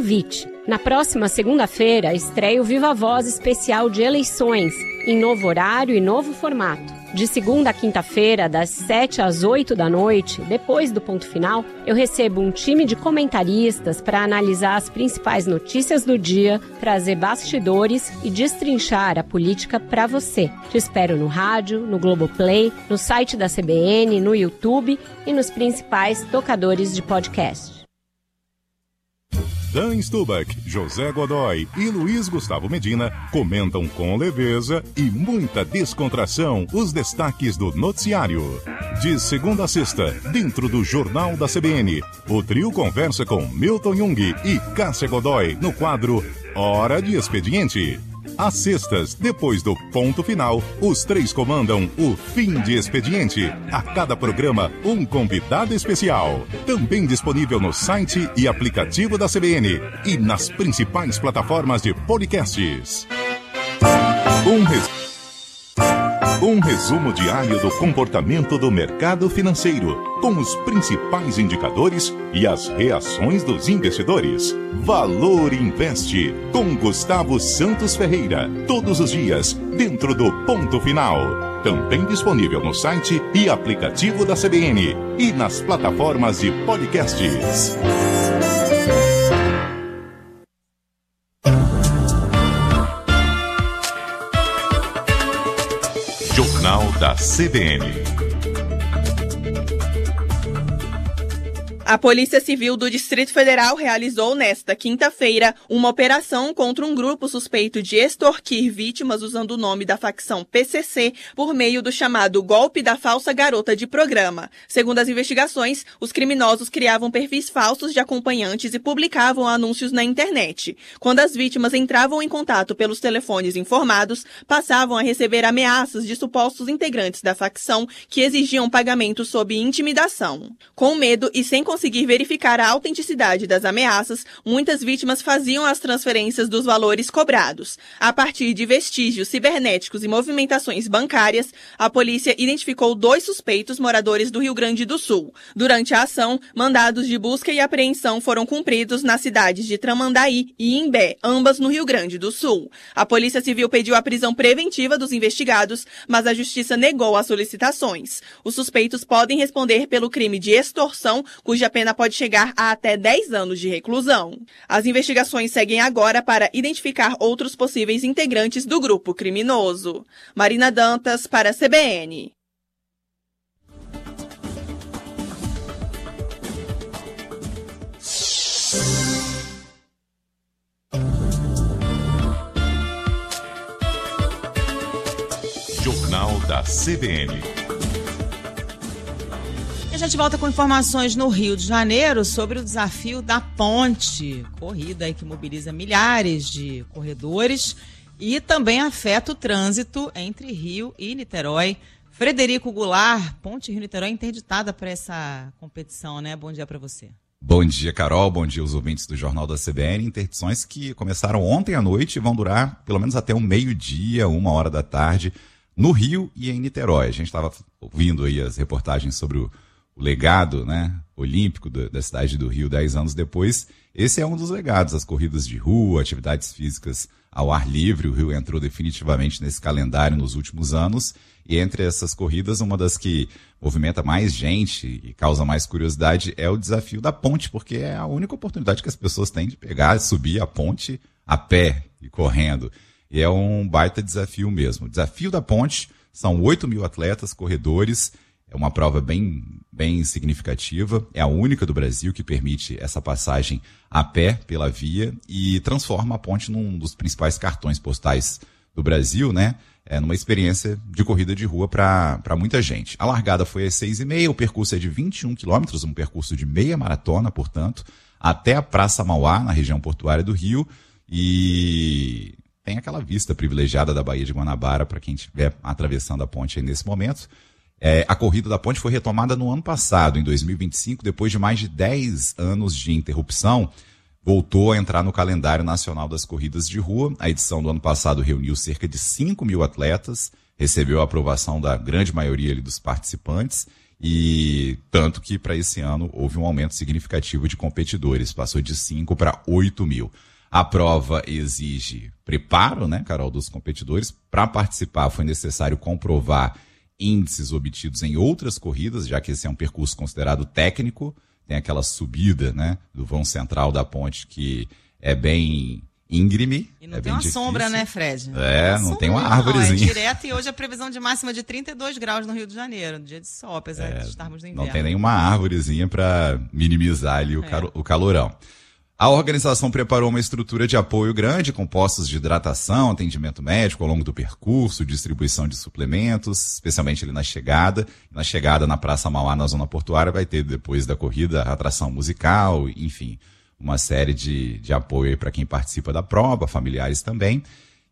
convite. Na próxima segunda-feira, estreia o Viva Voz especial de eleições, em novo horário e novo formato. De segunda a quinta-feira, das 7 às 8 da noite, depois do ponto final, eu recebo um time de comentaristas para analisar as principais notícias do dia, trazer bastidores e destrinchar a política para você. Te espero no rádio, no Globoplay, no site da CBN, no YouTube e nos principais tocadores de podcast. Dan Stubach, José Godoy e Luiz Gustavo Medina comentam com leveza e muita descontração os destaques do noticiário. De segunda a sexta, dentro do Jornal da CBN, o trio conversa com Milton Jung e Cássia Godoy no quadro Hora de Expediente. Às sextas, depois do ponto final, os três comandam o Fim de Expediente. A cada programa, um convidado especial. Também disponível no site e aplicativo da CBN e nas principais plataformas de podcasts. Um resumo diário do comportamento do mercado financeiro, com os principais indicadores e as reações dos investidores. Valor Investe, com Gustavo Santos Ferreira, todos os dias, dentro do ponto final. Também disponível no site e aplicativo da CBN e nas plataformas de podcasts. Jornal da CBN. A Polícia Civil do Distrito Federal realizou nesta quinta-feira uma operação contra um grupo suspeito de extorquir vítimas usando o nome da facção PCC por meio do chamado golpe da falsa garota de programa. Segundo as investigações, os criminosos criavam perfis falsos de acompanhantes e publicavam anúncios na internet. Quando as vítimas entravam em contato pelos telefones informados, passavam a receber ameaças de supostos integrantes da facção que exigiam pagamento sob intimidação. Com medo e sem conseguir verificar a autenticidade das ameaças, muitas vítimas faziam as transferências dos valores cobrados. A partir de vestígios cibernéticos e movimentações bancárias, a polícia identificou 2 suspeitos moradores do Rio Grande do Sul. Durante a ação, mandados de busca e apreensão foram cumpridos nas cidades de Tramandaí e Imbé, ambas no Rio Grande do Sul. A Polícia Civil pediu a prisão preventiva dos investigados, mas a Justiça negou as solicitações. Os suspeitos podem responder pelo crime de extorsão, cuja pena pode chegar a até 10 anos de reclusão. As investigações seguem agora para identificar outros possíveis integrantes do grupo criminoso. Marina Dantas, para a CBN. Jornal da CBN. A gente volta com informações no Rio de Janeiro sobre o desafio da ponte, corrida aí que mobiliza milhares de corredores e também afeta o trânsito entre Rio e Niterói. Frederico Goulart, Ponte Rio-Niterói interditada para essa competição, né? Bom dia para você. Bom dia, Carol. Bom dia aos ouvintes do Jornal da CBN. Interdições que começaram ontem à noite e vão durar pelo menos até o meio-dia, 1h da tarde, no Rio e em Niterói. A gente estava ouvindo aí as reportagens sobre o legado, né, olímpico da cidade do Rio 10 anos depois. Esse é um dos legados, as corridas de rua, atividades físicas ao ar livre. O Rio entrou definitivamente nesse calendário nos últimos anos, e entre essas corridas, uma das que movimenta mais gente e causa mais curiosidade é o desafio da ponte, porque é a única oportunidade que as pessoas têm de pegar, subir a ponte a pé e correndo. E é um baita desafio mesmo. O desafio da ponte são 8.000 atletas, corredores. É uma prova bem significativa, é a única do Brasil que permite essa passagem a pé pela via e transforma a ponte num dos principais cartões postais do Brasil, né? Numa experiência de corrida de rua para muita gente. A largada foi às 6h30, o percurso é de 21 quilômetros, um percurso de meia maratona, portanto, até a Praça Mauá, na região portuária do Rio, e tem aquela vista privilegiada da Baía de Guanabara para quem estiver atravessando a ponte aí nesse momento. A corrida da ponte foi retomada no ano passado, em 2025, depois de mais de 10 anos de interrupção, voltou a entrar no calendário nacional das corridas de rua. A edição do ano passado reuniu cerca de 5.000 atletas, recebeu a aprovação da grande maioria ali dos participantes, E tanto que para esse ano houve um aumento significativo de competidores, passou de 5 para 8 mil. A prova exige preparo, né, Carol, dos competidores. Para participar foi necessário comprovar índices obtidos em outras corridas, já que esse é um percurso considerado técnico. Tem aquela subida, né, do vão central da ponte que é bem íngreme. E não tem uma difícil. Sombra, né, Fred? Não tem uma árvorezinha. Não, é direto, e hoje a previsão de máxima de 32 graus no Rio de Janeiro, no dia de sol, apesar de estarmos no inverno. Não tem nenhuma árvorezinha para minimizar ali o calorão. A organização preparou uma estrutura de apoio grande, com postos de hidratação, atendimento médico ao longo do percurso, distribuição de suplementos, especialmente ali na chegada. Na chegada na Praça Mauá, na zona portuária, vai ter, depois da corrida, atração musical, enfim, uma série de apoio para quem participa da prova, familiares também.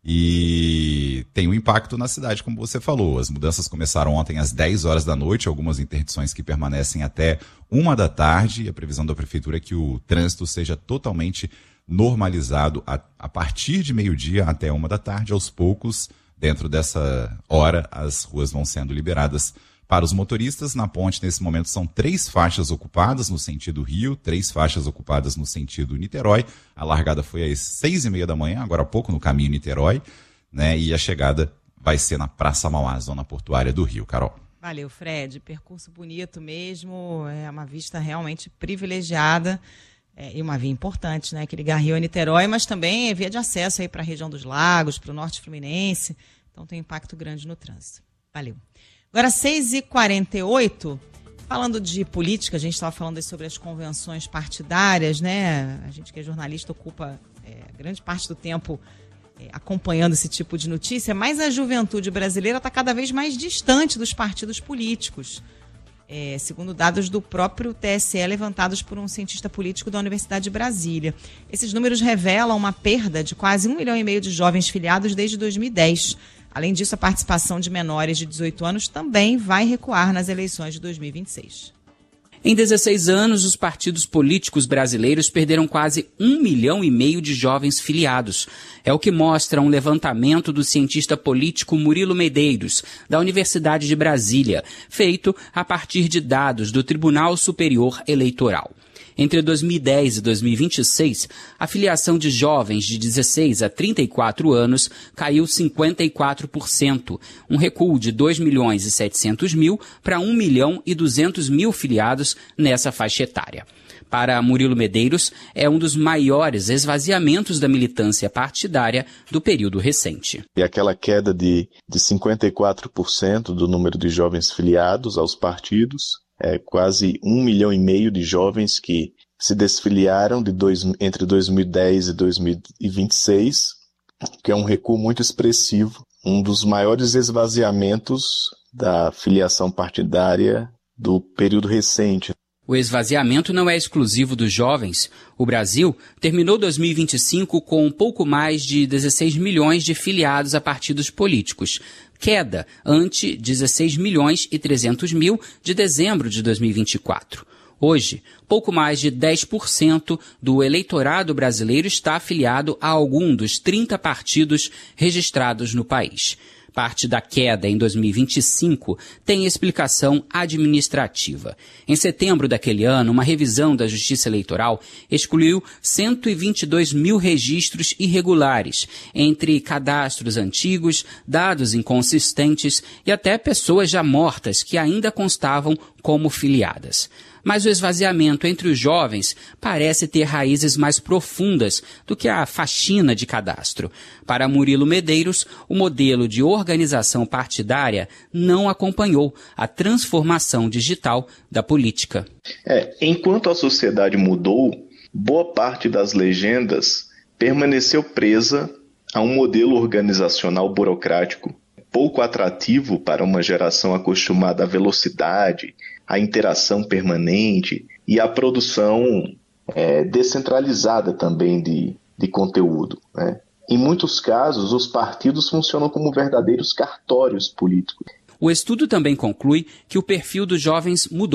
E tem um impacto na cidade, como você falou. As mudanças começaram ontem às 10 horas da noite, algumas interdições que permanecem até 1 da tarde. E a previsão da prefeitura é que o trânsito seja totalmente normalizado a partir de meio-dia até 1 da tarde. Aos poucos, dentro dessa hora, as ruas vão sendo liberadas para os motoristas. Na ponte, nesse momento, são 3 faixas ocupadas no sentido Rio, 3 faixas ocupadas no sentido Niterói. A largada foi às 6h30 da manhã, agora há pouco, no caminho Niterói, né? E a chegada vai ser na Praça Mauá, zona portuária do Rio. Carol. Valeu, Fred. Percurso bonito mesmo, é uma vista realmente privilegiada e uma via importante, né? Que liga Rio a Niterói, mas também é via de acesso aí para a região dos lagos, para o norte fluminense. Então tem um impacto grande no trânsito. Valeu. Agora, 6h48, falando de política, a gente estava falando aí sobre as convenções partidárias, né? A gente que é jornalista ocupa grande parte do tempo acompanhando esse tipo de notícia, mas a juventude brasileira está cada vez mais distante dos partidos políticos, segundo dados do próprio TSE levantados por um cientista político da Universidade de Brasília. Esses números revelam uma perda de quase 1,5 milhão de jovens filiados desde 2010. Além disso, a participação de menores de 18 anos também vai recuar nas eleições de 2026. Em 16 anos, os partidos políticos brasileiros perderam quase 1,5 milhão de jovens filiados. É o que mostra um levantamento do cientista político Murilo Medeiros, da Universidade de Brasília, feito a partir de dados do Tribunal Superior Eleitoral. Entre 2010 e 2026, a filiação de jovens de 16 a 34 anos caiu 54%, um recuo de 2.700.000 para 1.200.000 filiados nessa faixa etária. Para Murilo Medeiros, é um dos maiores esvaziamentos da militância partidária do período recente. E aquela queda de 54% do número de jovens filiados aos partidos, quase 1,5 milhão de jovens que se desfiliaram entre 2010 e 2026, que é um recuo muito expressivo, um dos maiores esvaziamentos da filiação partidária do período recente. O esvaziamento não é exclusivo dos jovens. O Brasil terminou 2025 com um pouco mais de 16 milhões de filiados a partidos políticos, queda ante 16.300.000 de dezembro de 2024. Hoje, pouco mais de 10% do eleitorado brasileiro está afiliado a algum dos 30 partidos registrados no país. Parte da queda em 2025 tem explicação administrativa. Em setembro daquele ano, uma revisão da Justiça Eleitoral excluiu 122 mil registros irregulares, entre cadastros antigos, dados inconsistentes e até pessoas já mortas que ainda constavam como filiadas. Mas o esvaziamento entre os jovens parece ter raízes mais profundas do que a faxina de cadastro. Para Murilo Medeiros, o modelo de organização partidária não acompanhou a transformação digital da política. Enquanto a sociedade mudou, boa parte das legendas permaneceu presa a um modelo organizacional burocrático, pouco atrativo para uma geração acostumada à velocidade, à interação permanente e à produção descentralizada também de conteúdo, né? Em muitos casos, os partidos funcionam como verdadeiros cartórios políticos. O estudo também conclui que o perfil dos jovens mudou.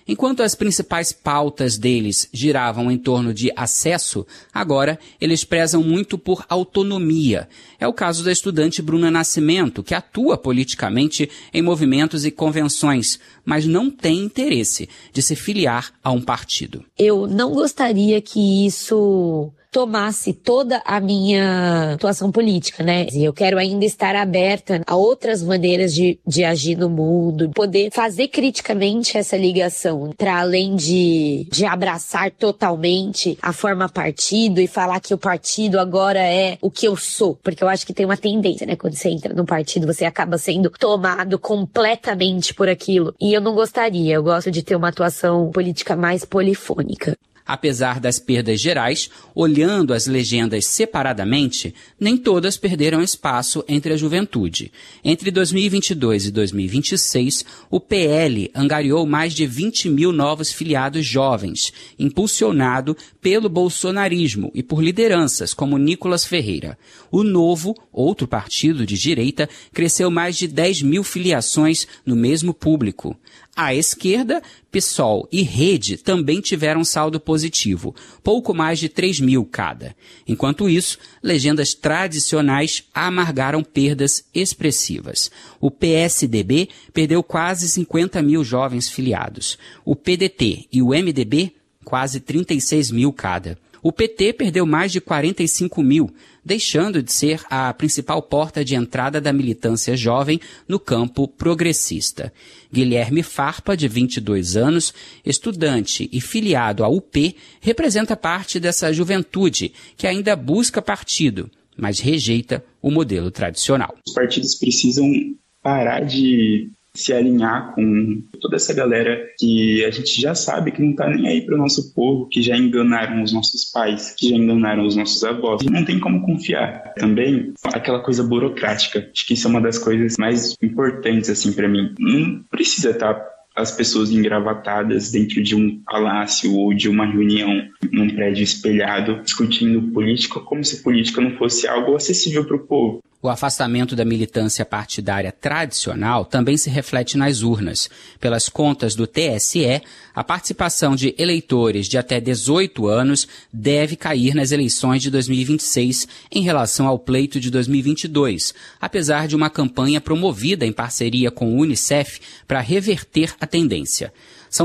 Enquanto as principais pautas deles giravam em torno de acesso, agora eles prezam muito por autonomia. É o caso da estudante Bruna Nascimento, que atua politicamente em movimentos e convenções, mas não tem interesse de se filiar a um partido. Eu não gostaria que isso tomasse toda a minha atuação política, né? Eu quero ainda estar aberta a outras maneiras de agir no mundo, poder fazer criticamente essa ligação, para além de abraçar totalmente a forma partido e falar que o partido agora é o que eu sou, porque eu acho que tem uma tendência, né? Quando você entra num partido, você acaba sendo tomado completamente por aquilo. E eu não gostaria, eu gosto de ter uma atuação política mais polifônica. Apesar das perdas gerais, olhando as legendas separadamente, nem todas perderam espaço entre a juventude. Entre 2022 e 2026, o PL angariou mais de 20 mil novos filiados jovens, impulsionado pelo bolsonarismo e por lideranças como Nicolas Ferreira. O Novo, outro partido de direita, cresceu mais de 10 mil filiações no mesmo público. À esquerda, PSOL e Rede também tiveram saldo positivo, pouco mais de 3 mil cada. Enquanto isso, legendas tradicionais amargaram perdas expressivas. O PSDB perdeu quase 50 mil jovens filiados. O PDT e o MDB, quase 36 mil cada. O PT perdeu mais de 45 mil, deixando de ser a principal porta de entrada da militância jovem no campo progressista. Guilherme Farpa, de 22 anos, estudante e filiado à UP, representa parte dessa juventude que ainda busca partido, mas rejeita o modelo tradicional. Os partidos precisam parar de se alinhar com toda essa galera que a gente já sabe que não tá nem aí pro nosso povo, que já enganaram os nossos pais, que já enganaram os nossos avós. Não tem como confiar. Também aquela coisa burocrática. Acho que isso é uma das coisas mais importantes, assim, para mim. Não precisa estar as pessoas engravatadas dentro de um palácio ou de uma reunião num prédio espelhado, discutindo política como se política não fosse algo acessível para o povo. O afastamento da militância partidária tradicional também se reflete nas urnas. Pelas contas do TSE, a participação de eleitores de até 18 anos deve cair nas eleições de 2026 em relação ao pleito de 2022, apesar de uma campanha promovida em parceria com o Unicef para reverter a tendência. São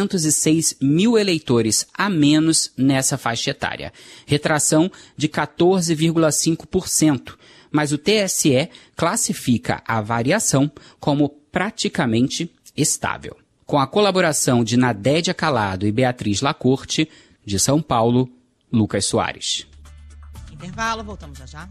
606 mil eleitores a menos nessa faixa etária, retração de 14,5%. Mas o TSE classifica a variação como praticamente estável. Com a colaboração de Nadédia Calado e Beatriz Lacorte, de São Paulo, Lucas Soares. Intervalo, voltamos já já.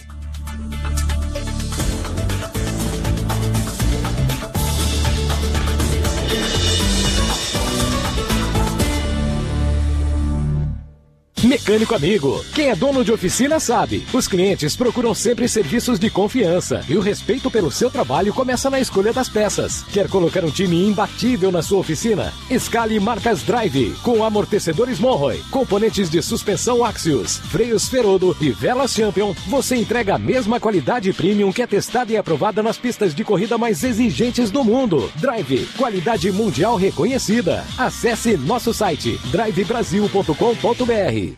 Mecânico Amigo. Quem é dono de oficina sabe. Os clientes procuram sempre serviços de confiança e o respeito pelo seu trabalho começa na escolha das peças. Quer colocar um time imbatível na sua oficina? Escale marcas Drive, com amortecedores Monroe, componentes de suspensão Axios, freios Ferodo e velas Champion. Você entrega a mesma qualidade premium que é testada e aprovada nas pistas de corrida mais exigentes do mundo. Drive, qualidade mundial reconhecida. Acesse nosso site drivebrasil.com.br.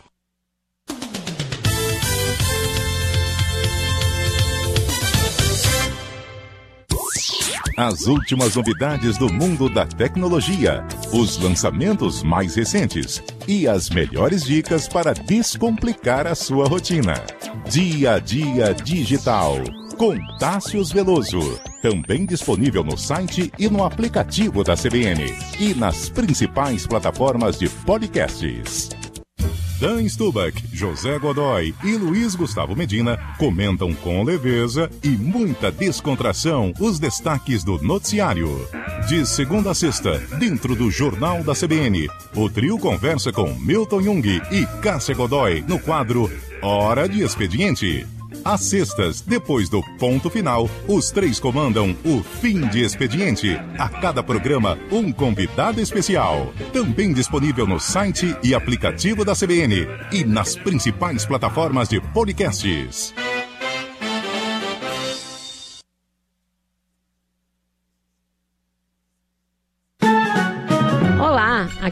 As últimas novidades do mundo da tecnologia, os lançamentos mais recentes e as melhores dicas para descomplicar a sua rotina. Dia a Dia Digital, com Tássius Veloso. Também disponível no site e no aplicativo da CBN e nas principais plataformas de podcasts. Dan Stubach, José Godoy e Luiz Gustavo Medina comentam com leveza e muita descontração os destaques do noticiário. De segunda a sexta, dentro do Jornal da CBN, o trio conversa com Milton Jung e Cássia Godoy no quadro Hora de Expediente. Às sextas, depois do ponto final, os três comandam o Fim de Expediente. A cada programa, um convidado especial. Também disponível no site e aplicativo da CBN e nas principais plataformas de podcasts. Olá!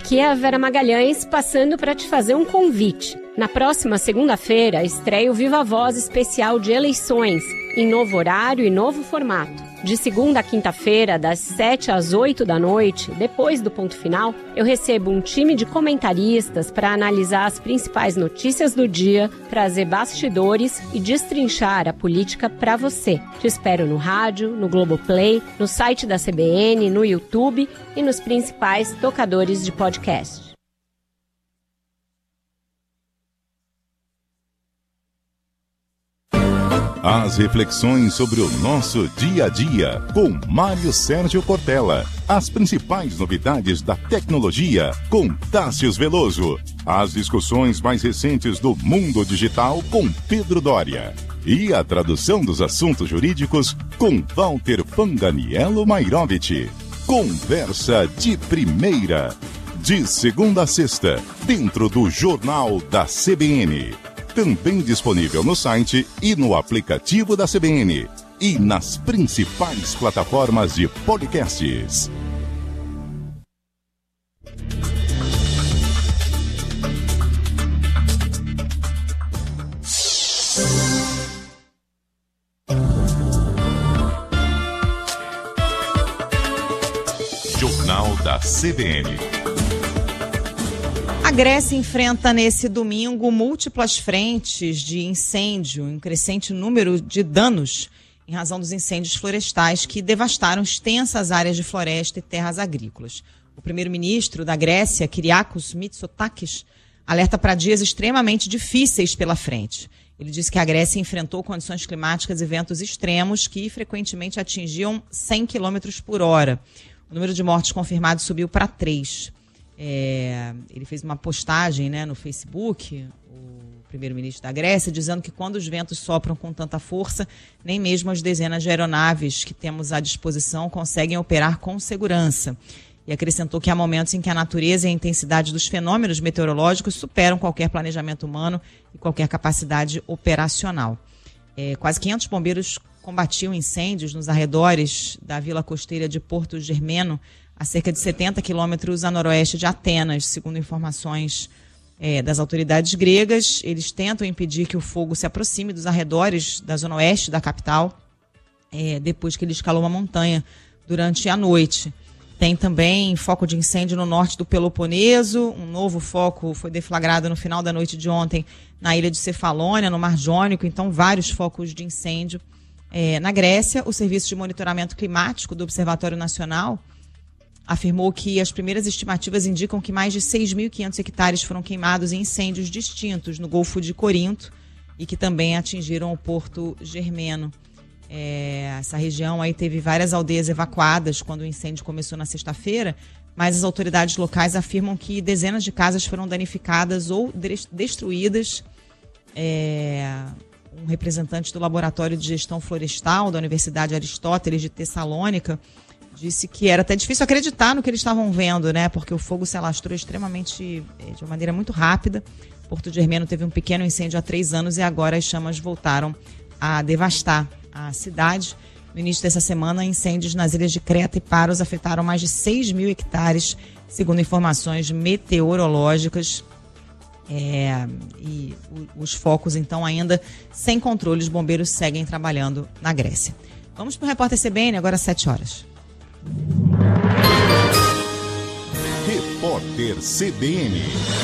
Aqui é a Vera Magalhães, passando para te fazer um convite. Na próxima segunda-feira, estreia o Viva Voz especial de eleições, em novo horário e novo formato. De segunda a quinta-feira, das 7 às 8 da noite, depois do ponto final, eu recebo um time de comentaristas para analisar as principais notícias do dia, trazer bastidores e destrinchar a política para você. Te espero no rádio, no Globoplay, no site da CBN, no YouTube e nos principais tocadores de podcast. As reflexões sobre o nosso dia a dia, com Mário Sérgio Cortella. As principais novidades da tecnologia, com Tássius Veloso. As discussões mais recentes do mundo digital, com Pedro Doria. E a tradução dos assuntos jurídicos, com Walter Fanganiello Mairovich. Conversa de primeira. De segunda a sexta, dentro do Jornal da CBN. Também disponível no site e no aplicativo da CBN e nas principais plataformas de podcasts. Jornal da CBN. A Grécia enfrenta nesse domingo múltiplas frentes de incêndio, um crescente número de danos em razão dos incêndios florestais que devastaram extensas áreas de floresta e terras agrícolas. O primeiro-ministro da Grécia, Kyriakos Mitsotakis, alerta para dias extremamente difíceis pela frente. Ele disse que a Grécia enfrentou condições climáticas e ventos extremos que frequentemente atingiam 100 km por hora. O número de mortes confirmados subiu para 3. Ele fez uma postagem, no Facebook, o primeiro-ministro da Grécia, dizendo que quando os ventos sopram com tanta força, nem mesmo as dezenas de aeronaves que temos à disposição conseguem operar com segurança. E acrescentou que há momentos em que a natureza e a intensidade dos fenômenos meteorológicos superam qualquer planejamento humano e qualquer capacidade operacional. Quase 500 bombeiros combatiam incêndios nos arredores da vila costeira de Porto Germeno, a cerca de 70 quilômetros a noroeste de Atenas, segundo informações das autoridades gregas. Eles tentam impedir que o fogo se aproxime dos arredores da zona oeste da capital, depois que ele escalou uma montanha durante a noite. Tem também foco de incêndio no norte do Peloponeso. Um novo foco foi deflagrado no final da noite de ontem na ilha de Cefalônia, no Mar Jônico. Então, vários focos de incêndio. Na Grécia, o Serviço de Monitoramento Climático do Observatório Nacional afirmou que as primeiras estimativas indicam que mais de 6.500 hectares foram queimados em incêndios distintos no Golfo de Corinto e que também atingiram o Porto Germeno. Essa região aí teve várias aldeias evacuadas quando o incêndio começou na sexta-feira, mas as autoridades locais afirmam que dezenas de casas foram danificadas ou destruídas. Um representante do Laboratório de Gestão Florestal da Universidade Aristóteles de Tessalônica disse que era até difícil acreditar no que eles estavam vendo, porque o fogo se alastrou extremamente, de uma maneira muito rápida. Porto Germeno teve um pequeno incêndio há 3 anos e agora as chamas voltaram a devastar a cidade. No início dessa semana, incêndios nas ilhas de Creta e Paros afetaram mais de 6.000 hectares, segundo informações meteorológicas. E os focos, então, ainda sem controle, os bombeiros seguem trabalhando na Grécia. Vamos para o Repórter CBN, agora às 7 horas. Repórter CBN.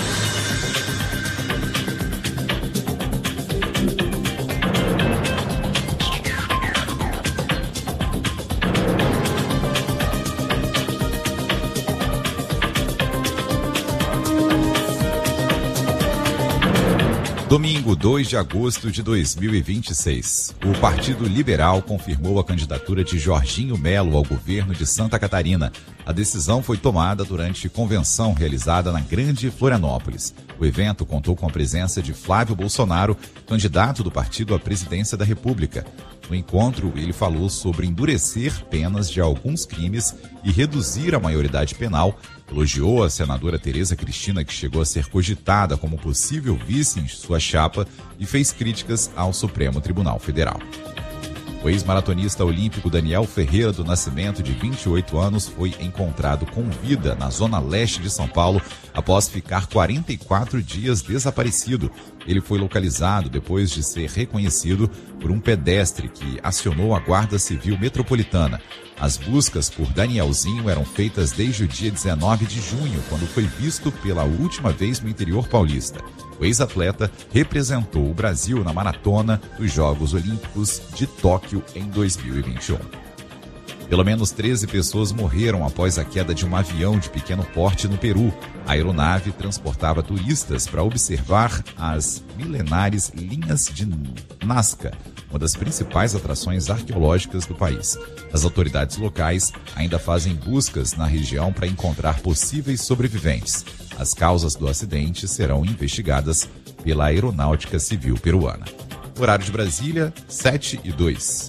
Domingo, 2 de agosto de 2026. O Partido Liberal confirmou a candidatura de Jorginho Melo ao governo de Santa Catarina. A decisão foi tomada durante convenção realizada na Grande Florianópolis. O evento contou com a presença de Flávio Bolsonaro, candidato do partido à presidência da República. No encontro, ele falou sobre endurecer penas de alguns crimes e reduzir a maioridade penal. Elogiou a senadora Tereza Cristina, que chegou a ser cogitada como possível vice em sua chapa, e fez críticas ao Supremo Tribunal Federal. O ex-maratonista olímpico Daniel Ferreira do Nascimento, de 28 anos, foi encontrado com vida na zona leste de São Paulo após ficar 44 dias desaparecido. Ele foi localizado depois de ser reconhecido por um pedestre que acionou a Guarda Civil Metropolitana. As buscas por Danielzinho eram feitas desde o dia 19 de junho, quando foi visto pela última vez no interior paulista. O ex-atleta representou o Brasil na maratona dos Jogos Olímpicos de Tóquio em 2021. Pelo menos 13 pessoas morreram após a queda de um avião de pequeno porte no Peru. A aeronave transportava turistas para observar as milenares linhas de Nazca, uma das principais atrações arqueológicas do país. As autoridades locais ainda fazem buscas na região para encontrar possíveis sobreviventes. As causas do acidente serão investigadas pela Aeronáutica Civil Peruana. Horário de Brasília, 7:02.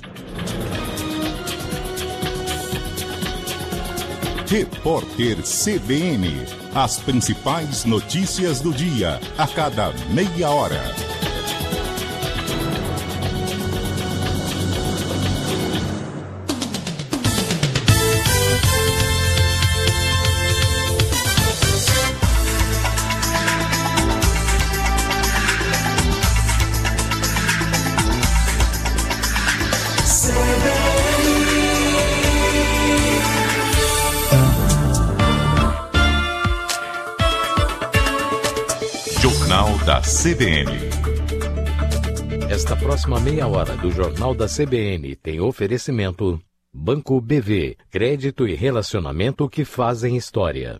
Repórter CBN. As principais notícias do dia, a cada meia hora. Jornal da CBN. Esta próxima meia hora do Jornal da CBN tem oferecimento Banco BV, crédito e relacionamento que fazem história.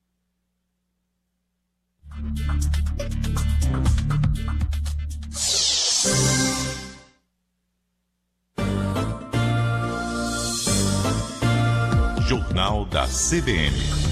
Jornal da CBN.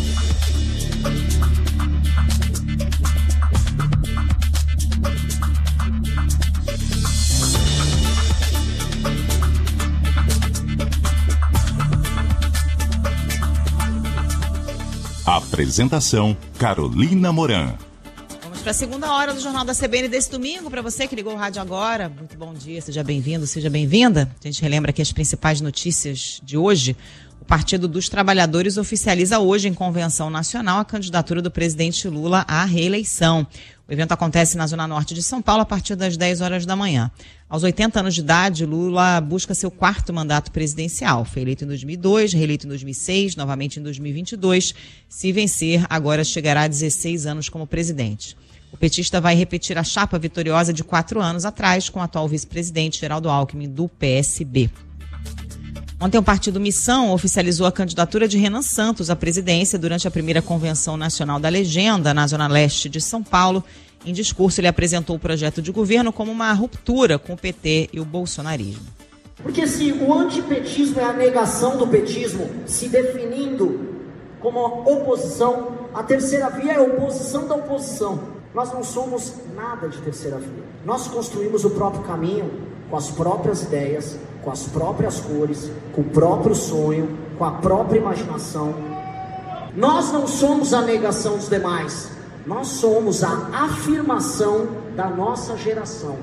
Apresentação, Carolina Moran. Vamos para a segunda hora do Jornal da CBN desse domingo. Para você que ligou o rádio agora, muito bom dia, seja bem-vindo, seja bem-vinda. A gente relembra aqui as principais notícias de hoje. O Partido dos Trabalhadores oficializa hoje em convenção nacional a candidatura do presidente Lula à reeleição. O evento acontece na Zona Norte de São Paulo a partir das 10 horas da manhã. Aos 80 anos de idade, Lula busca seu 4º mandato presidencial. Foi eleito em 2002, reeleito em 2006, novamente em 2022. Se vencer, agora chegará a 16 anos como presidente. O petista vai repetir a chapa vitoriosa de 4 anos atrás com o atual vice-presidente Geraldo Alckmin, do PSB. Ontem o Partido Missão oficializou a candidatura de Renan Santos à presidência durante a primeira Convenção Nacional da Legenda, na Zona Leste de São Paulo. Em discurso, ele apresentou o projeto de governo como uma ruptura com o PT e o bolsonarismo. Porque se o antipetismo é a negação do petismo, se definindo como oposição, a terceira via é a oposição da oposição. Nós não somos nada de terceira via. Nós construímos o próprio caminho com as próprias ideias, com as próprias cores, com o próprio sonho, com a própria imaginação. Nós não somos a negação dos demais. Nós somos a afirmação da nossa geração.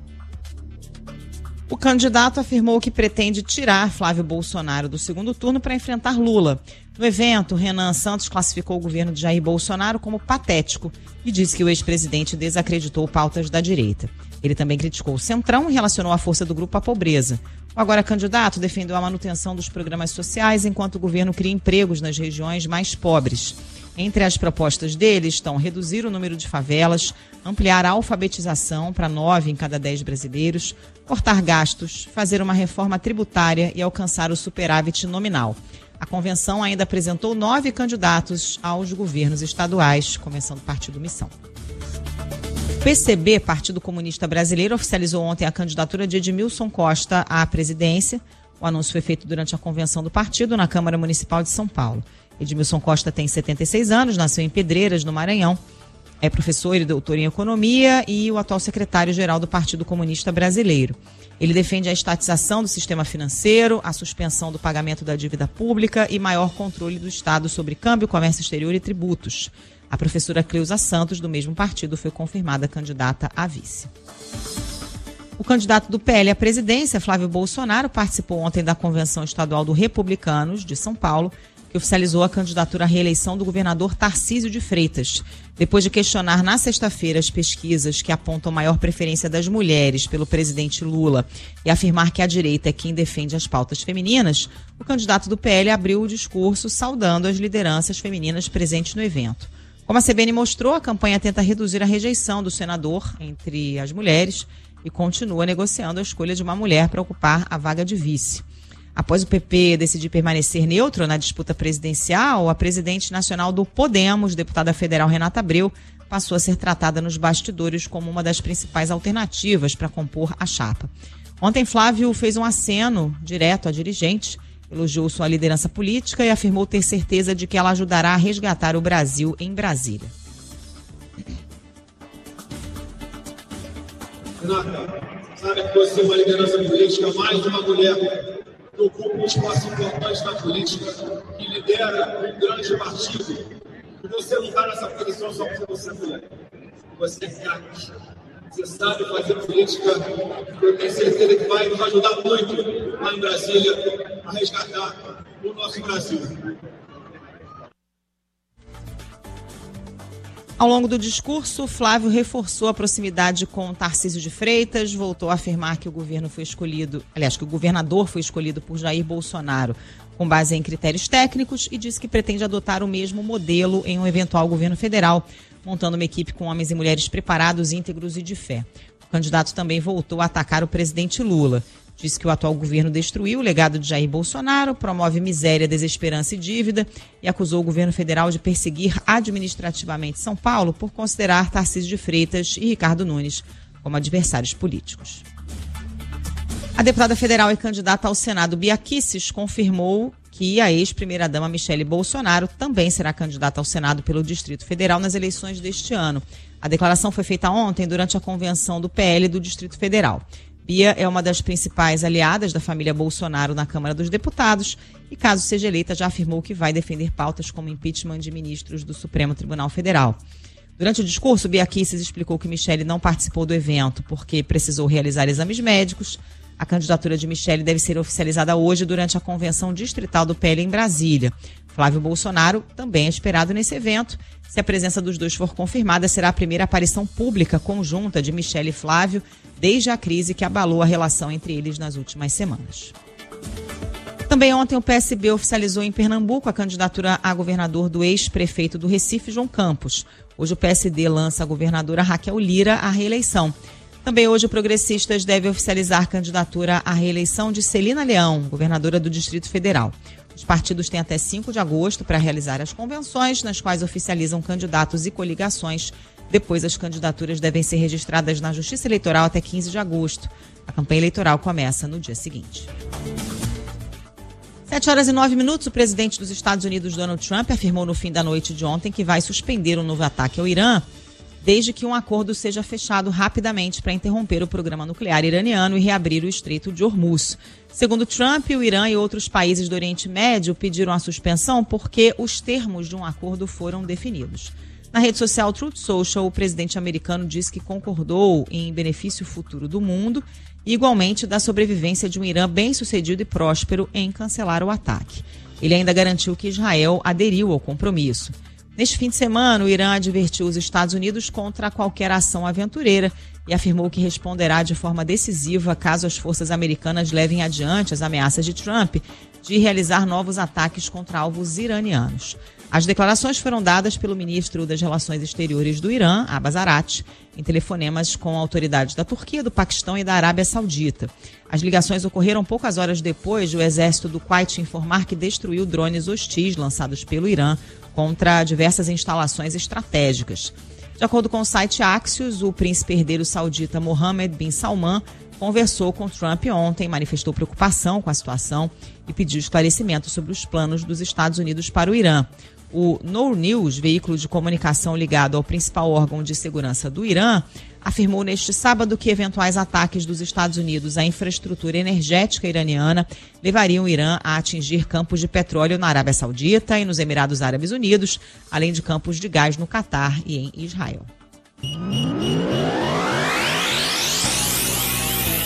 O candidato afirmou que pretende tirar Flávio Bolsonaro do segundo turno para enfrentar Lula. No evento, Renan Santos classificou o governo de Jair Bolsonaro como patético e disse que o ex-presidente desacreditou pautas da direita. Ele também criticou o Centrão e relacionou a força do grupo à pobreza. O agora candidato defendeu a manutenção dos programas sociais enquanto o governo cria empregos nas regiões mais pobres. Entre as propostas dele estão reduzir o número de favelas, ampliar a alfabetização para 9 em cada 10 brasileiros, cortar gastos, fazer uma reforma tributária e alcançar o superávit nominal. A convenção ainda apresentou 9 candidatos aos governos estaduais, começando o Partido Missão. O PCB, Partido Comunista Brasileiro, oficializou ontem a candidatura de Edmilson Costa à presidência. O anúncio foi feito durante a convenção do partido na Câmara Municipal de São Paulo. Edmilson Costa tem 76 anos, nasceu em Pedreiras, no Maranhão. É professor e doutor em economia e o atual secretário-geral do Partido Comunista Brasileiro. Ele defende a estatização do sistema financeiro, a suspensão do pagamento da dívida pública e maior controle do Estado sobre câmbio, comércio exterior e tributos. A professora Cleusa Santos, do mesmo partido, foi confirmada candidata a vice. O candidato do PL à presidência, Flávio Bolsonaro, participou ontem da Convenção Estadual do Republicanos de São Paulo, que oficializou a candidatura à reeleição do governador Tarcísio de Freitas. Depois de questionar na sexta-feira as pesquisas que apontam maior preferência das mulheres pelo presidente Lula e afirmar que a direita é quem defende as pautas femininas, o candidato do PL abriu o discurso saudando as lideranças femininas presentes no evento. Como a CBN mostrou, a campanha tenta reduzir a rejeição do senador entre as mulheres e continua negociando a escolha de uma mulher para ocupar a vaga de vice. Após o PP decidir permanecer neutro na disputa presidencial, a presidente nacional do Podemos, deputada federal Renata Abreu, passou a ser tratada nos bastidores como uma das principais alternativas para compor a chapa. Ontem, Flávio fez um aceno direto à dirigente, elogiou sua liderança política e afirmou ter certeza de que ela ajudará a resgatar o Brasil em Brasília. Renata, sabe que você é uma liderança política, mais de uma mulher que ocupa um espaço importante na política, que lidera um grande partido. E você não está nessa posição só porque você é mulher. Você é craque. Você sabe fazer política. Eu tenho certeza que vai nos ajudar muito lá em Brasília a resgatar o nosso Brasil. Ao longo do discurso, Flávio reforçou a proximidade com Tarcísio de Freitas, voltou a afirmar que o governo foi escolhido, que o governador foi escolhido por Jair Bolsonaro com base em critérios técnicos e disse que pretende adotar o mesmo modelo em um eventual governo federal, montando uma equipe com homens e mulheres preparados, íntegros e de fé. O candidato também voltou a atacar o presidente Lula. Disse que o atual governo destruiu o legado de Jair Bolsonaro, promove miséria, desesperança e dívida e acusou o governo federal de perseguir administrativamente São Paulo por considerar Tarcísio de Freitas e Ricardo Nunes como adversários políticos. A deputada federal e candidata ao Senado, Bia Kicis, confirmou que a ex-primeira-dama Michele Bolsonaro também será candidata ao Senado pelo Distrito Federal nas eleições deste ano. A declaração foi feita ontem durante a convenção do PL do Distrito Federal. Bia é uma das principais aliadas da família Bolsonaro na Câmara dos Deputados e, caso seja eleita, já afirmou que vai defender pautas como impeachment de ministros do Supremo Tribunal Federal. Durante o discurso, Bia Kicis explicou que Michele não participou do evento porque precisou realizar exames médicos. A candidatura de Michele deve ser oficializada hoje durante a convenção distrital do PL em Brasília. Flávio Bolsonaro também é esperado nesse evento. Se a presença dos dois for confirmada, será a primeira aparição pública conjunta de Michele e Flávio desde a crise que abalou a relação entre eles nas últimas semanas. Também ontem o PSB oficializou em Pernambuco a candidatura a governador do ex-prefeito do Recife, João Campos. Hoje o PSD lança a governadora Raquel Lira à reeleição. Também hoje o Progressistas deve oficializar a candidatura à reeleição de Celina Leão, governadora do Distrito Federal. Os partidos têm até 5 de agosto para realizar as convenções, nas quais oficializam candidatos e coligações. Depois, as candidaturas devem ser registradas na Justiça Eleitoral até 15 de agosto. A campanha eleitoral começa no dia seguinte. 7h09, o presidente dos Estados Unidos, Donald Trump, afirmou no fim da noite de ontem que vai suspender um novo ataque ao Irã, desde que um acordo seja fechado rapidamente para interromper o programa nuclear iraniano e reabrir o Estreito de Hormuz. Segundo Trump, o Irã e outros países do Oriente Médio pediram a suspensão porque os termos de um acordo foram definidos. Na rede social Truth Social, o presidente americano disse que concordou em benefício futuro do mundo e, igualmente, da sobrevivência de um Irã bem-sucedido e próspero em cancelar o ataque. Ele ainda garantiu que Israel aderiu ao compromisso. Neste fim de semana, o Irã advertiu os Estados Unidos contra qualquer ação aventureira e afirmou que responderá de forma decisiva caso as forças americanas levem adiante as ameaças de Trump de realizar novos ataques contra alvos iranianos. As declarações foram dadas pelo ministro das Relações Exteriores do Irã, Abbas Araqchi, em telefonemas com autoridades da Turquia, do Paquistão e da Arábia Saudita. As ligações ocorreram poucas horas depois de o exército do Kuwait informar que destruiu drones hostis lançados pelo Irã contra diversas instalações estratégicas. De acordo com o site Axios, o príncipe herdeiro saudita Mohammed bin Salman conversou com Trump ontem, manifestou preocupação com a situação e pediu esclarecimento sobre os planos dos Estados Unidos para o Irã. O Nour News, veículo de comunicação ligado ao principal órgão de segurança do Irã, afirmou neste sábado que eventuais ataques dos Estados Unidos à infraestrutura energética iraniana levariam o Irã a atingir campos de petróleo na Arábia Saudita e nos Emirados Árabes Unidos, além de campos de gás no Catar e em Israel.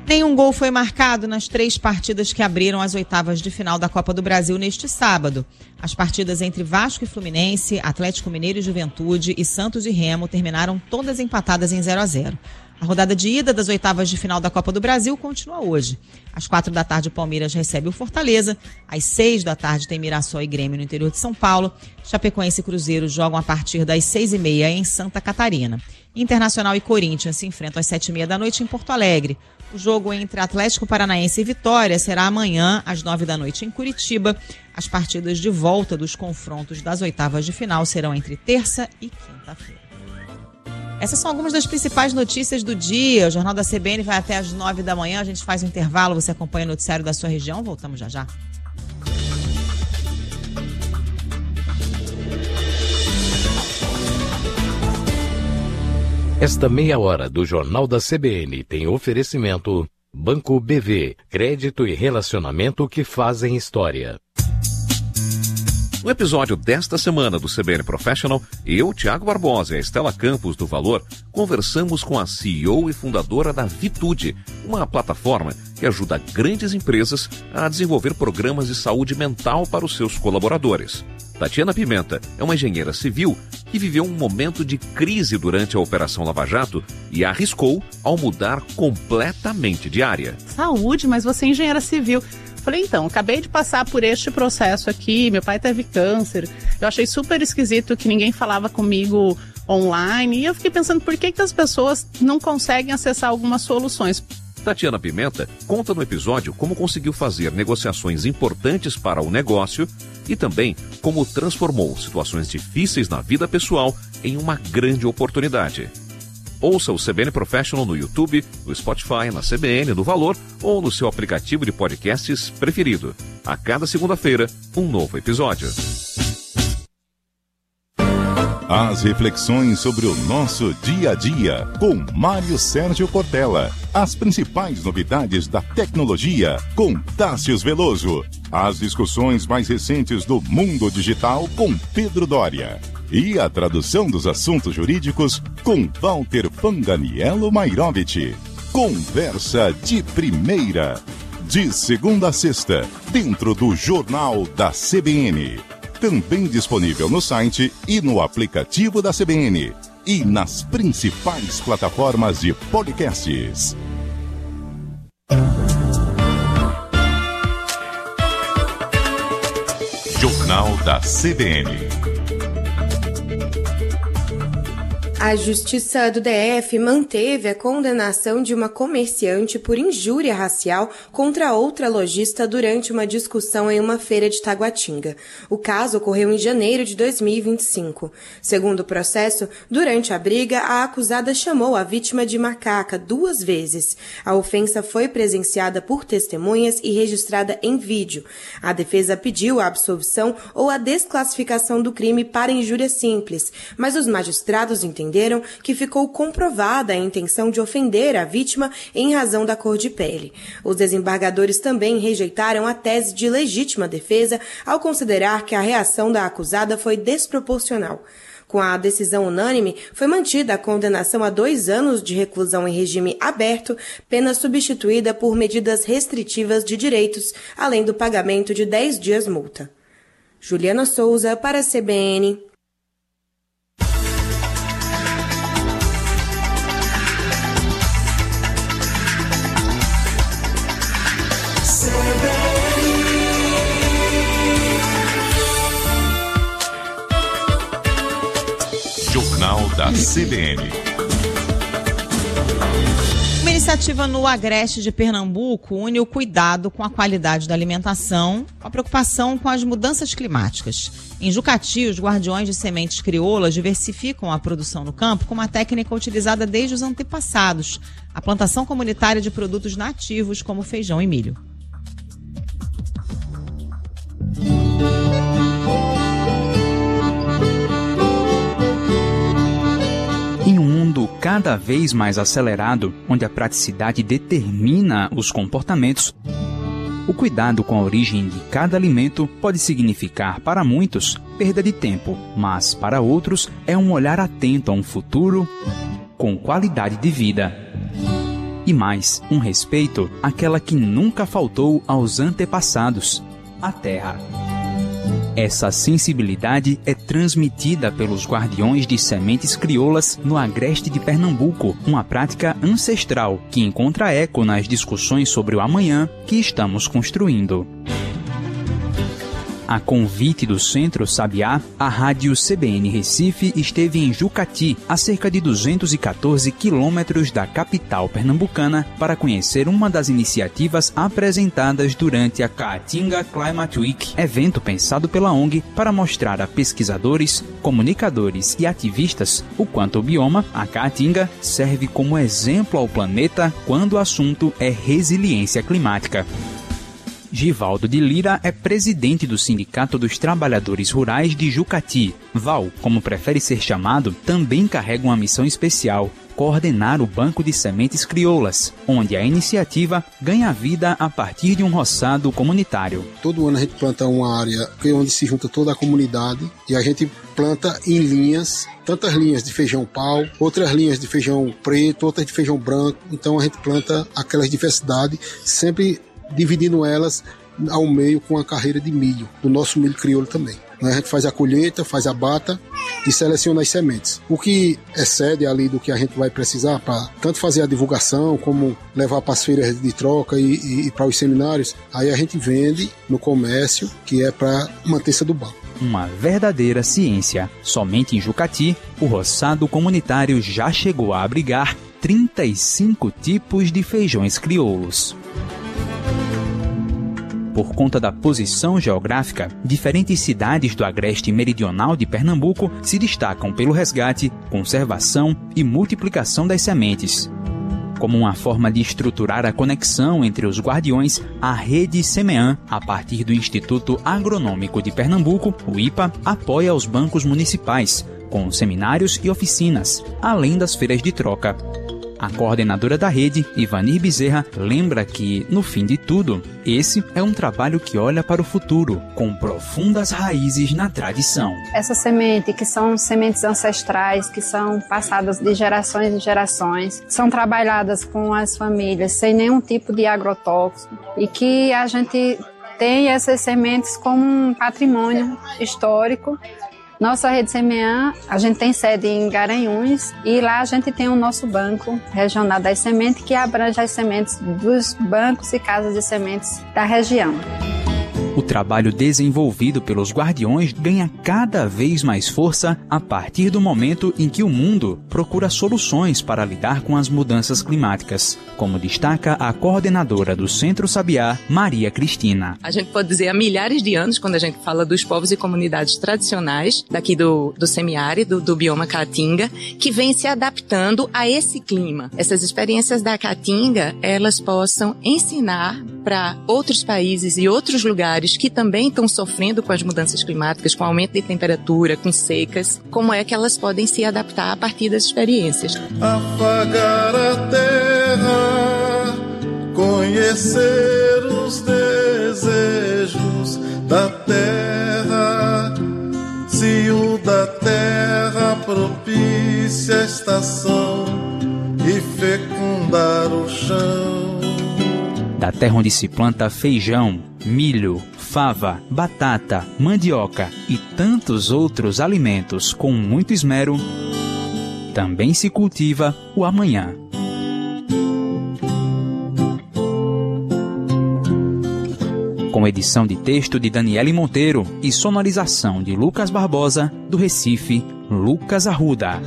Nenhum gol foi marcado nas 3 partidas que abriram as oitavas de final da Copa do Brasil neste sábado. As partidas entre Vasco e Fluminense, Atlético Mineiro e Juventude e Santos e Remo terminaram todas empatadas em 0-0. A rodada de ida das oitavas de final da Copa do Brasil continua hoje. Às 4 da tarde, o Palmeiras recebe o Fortaleza. Às 6 da tarde, tem Mirassol e Grêmio no interior de São Paulo. Chapecoense e Cruzeiro jogam a partir das 6h30 em Santa Catarina. Internacional e Corinthians se enfrentam às 7h30 da noite em Porto Alegre. O jogo entre Atlético Paranaense e Vitória será amanhã, às 9 da noite, em Curitiba. As partidas de volta dos confrontos das oitavas de final serão entre terça e quinta-feira. Essas são algumas das principais notícias do dia. O Jornal da CBN vai até às 9 da manhã. A gente faz um intervalo, você acompanha o noticiário da sua região. Voltamos já já. Esta meia hora do Jornal da CBN tem oferecimento Banco BV, crédito e relacionamento que fazem história. No episódio desta semana do CBN Professional, eu, Tiago Barbosa e a Estela Campos do Valor, conversamos com a CEO e fundadora da Vitude, uma plataforma que ajuda grandes empresas a desenvolver programas de saúde mental para os seus colaboradores. Tatiana Pimenta é uma engenheira civil que viveu um momento de crise durante a Operação Lava Jato e arriscou ao mudar completamente de área. Saúde, mas você é engenheira civil. Falei, então, acabei de passar por este processo aqui, meu pai teve câncer, eu achei super esquisito que ninguém falava comigo online, e eu fiquei pensando por que as pessoas não conseguem acessar algumas soluções. Tatiana Pimenta conta no episódio como conseguiu fazer negociações importantes para o negócio e também como transformou situações difíceis na vida pessoal em uma grande oportunidade. Ouça o CBN Professional no YouTube, no Spotify, na CBN, no Valor ou no seu aplicativo de podcasts preferido. A cada segunda-feira, um novo episódio. As reflexões sobre o nosso dia a dia, com Mário Sérgio Portela. As principais novidades da tecnologia, com Tássius Veloso. As discussões mais recentes do mundo digital, com Pedro Doria. E a tradução dos assuntos jurídicos, com Walter Panganiello Mairovich. Conversa de primeira. De segunda a sexta, dentro do Jornal da CBN. Também disponível no site e no aplicativo da CBN. E nas principais plataformas de podcasts. Jornal da CBN. A Justiça do DF manteve a condenação de uma comerciante por injúria racial contra outra lojista durante uma discussão em uma feira de Taguatinga. O caso ocorreu em janeiro de 2025. Segundo o processo, durante a briga, a acusada chamou a vítima de macaca 2 vezes. A ofensa foi presenciada por testemunhas e registrada em vídeo. A defesa pediu a absolvição ou a desclassificação do crime para injúria simples, mas os magistrados entenderam que ficou comprovada a intenção de ofender a vítima em razão da cor de pele. Os desembargadores também rejeitaram a tese de legítima defesa ao considerar que a reação da acusada foi desproporcional. Com a decisão unânime, foi mantida a condenação a 2 anos de reclusão em regime aberto, pena substituída por medidas restritivas de direitos, além do pagamento de 10 dias multa. Juliana Souza, para a CBN. Jornal da CBN. Uma iniciativa no Agreste de Pernambuco une o cuidado com a qualidade da alimentação com a preocupação com as mudanças climáticas. Em Jucati, os guardiões de sementes crioulas diversificam a produção no campo com uma técnica utilizada desde os antepassados, a plantação comunitária de produtos nativos como feijão e milho. Em um mundo cada vez mais acelerado, onde a praticidade determina os comportamentos, o cuidado com a origem de cada alimento pode significar, para muitos, perda de tempo, mas, para outros, é um olhar atento a um futuro com qualidade de vida. E mais, um respeito àquela que nunca faltou aos antepassados, a terra. Essa sensibilidade é transmitida pelos guardiões de sementes crioulas no agreste de Pernambuco, uma prática ancestral que encontra eco nas discussões sobre o amanhã que estamos construindo. A convite do Centro Sabiá, a rádio CBN Recife esteve em Jucati, a cerca de 214 quilômetros da capital pernambucana, para conhecer uma das iniciativas apresentadas durante a Caatinga Climate Week, evento pensado pela ONG para mostrar a pesquisadores, comunicadores e ativistas o quanto o bioma, a Caatinga, serve como exemplo ao planeta quando o assunto é resiliência climática. Givaldo de Lira é presidente do Sindicato dos Trabalhadores Rurais de Jucati. Val, como prefere ser chamado, também carrega uma missão especial: coordenar o Banco de Sementes Crioulas, onde a iniciativa ganha vida a partir de um roçado comunitário. Todo ano a gente planta uma área onde se junta toda a comunidade e a gente planta em linhas, tantas linhas de feijão pau, outras linhas de feijão preto, outras de feijão branco. Então a gente planta aquelas diversidades, sempre dividindo elas ao meio com a carreira de milho, do nosso milho crioulo também. A gente faz a colheita, faz a bata e seleciona as sementes. O que excede ali do que a gente vai precisar para tanto fazer a divulgação como levar para as feiras de troca e para os seminários, aí a gente vende no comércio, que é para manter-se do banco. Uma verdadeira ciência. Somente em Jucati, o roçado comunitário já chegou a abrigar 35 tipos de feijões crioulos. Por conta da posição geográfica, diferentes cidades do agreste meridional de Pernambuco se destacam pelo resgate, conservação e multiplicação das sementes. Como uma forma de estruturar a conexão entre os guardiões, a Rede Semean, a partir do Instituto Agronômico de Pernambuco, o IPA, apoia os bancos municipais, com seminários e oficinas, além das feiras de troca. A coordenadora da rede, Ivanir Bezerra, lembra que, no fim de tudo, esse é um trabalho que olha para o futuro, com profundas raízes na tradição. Essa semente, que são sementes ancestrais, que são passadas de gerações em gerações, são trabalhadas com as famílias sem nenhum tipo de agrotóxico e que a gente tem essas sementes como um patrimônio histórico. Nossa Rede Semean, a gente tem sede em Garanhuns e lá a gente tem o nosso banco regional das sementes que abrange as sementes dos bancos e casas de sementes da região. O trabalho desenvolvido pelos guardiões ganha cada vez mais força a partir do momento em que o mundo procura soluções para lidar com as mudanças climáticas, como destaca a coordenadora do Centro Sabiá, Maria Cristina. A gente pode dizer há milhares de anos, quando a gente fala dos povos e comunidades tradicionais daqui do semiárido, do bioma Caatinga, que vem se adaptando a esse clima. Essas experiências da Caatinga, elas possam ensinar para outros países e outros lugares que também estão sofrendo com as mudanças climáticas, com aumento de temperatura, com secas, como é que elas podem se adaptar a partir das experiências. Afagar a terra, conhecer os desejos da terra, se o da terra propicia a estação e fecundar o chão. Da terra onde se planta feijão, milho, fava, batata, mandioca e tantos outros alimentos com muito esmero, também se cultiva o amanhã. Com edição de texto de Daniele Monteiro e sonorização de Lucas Barbosa, do Recife, Lucas Arruda.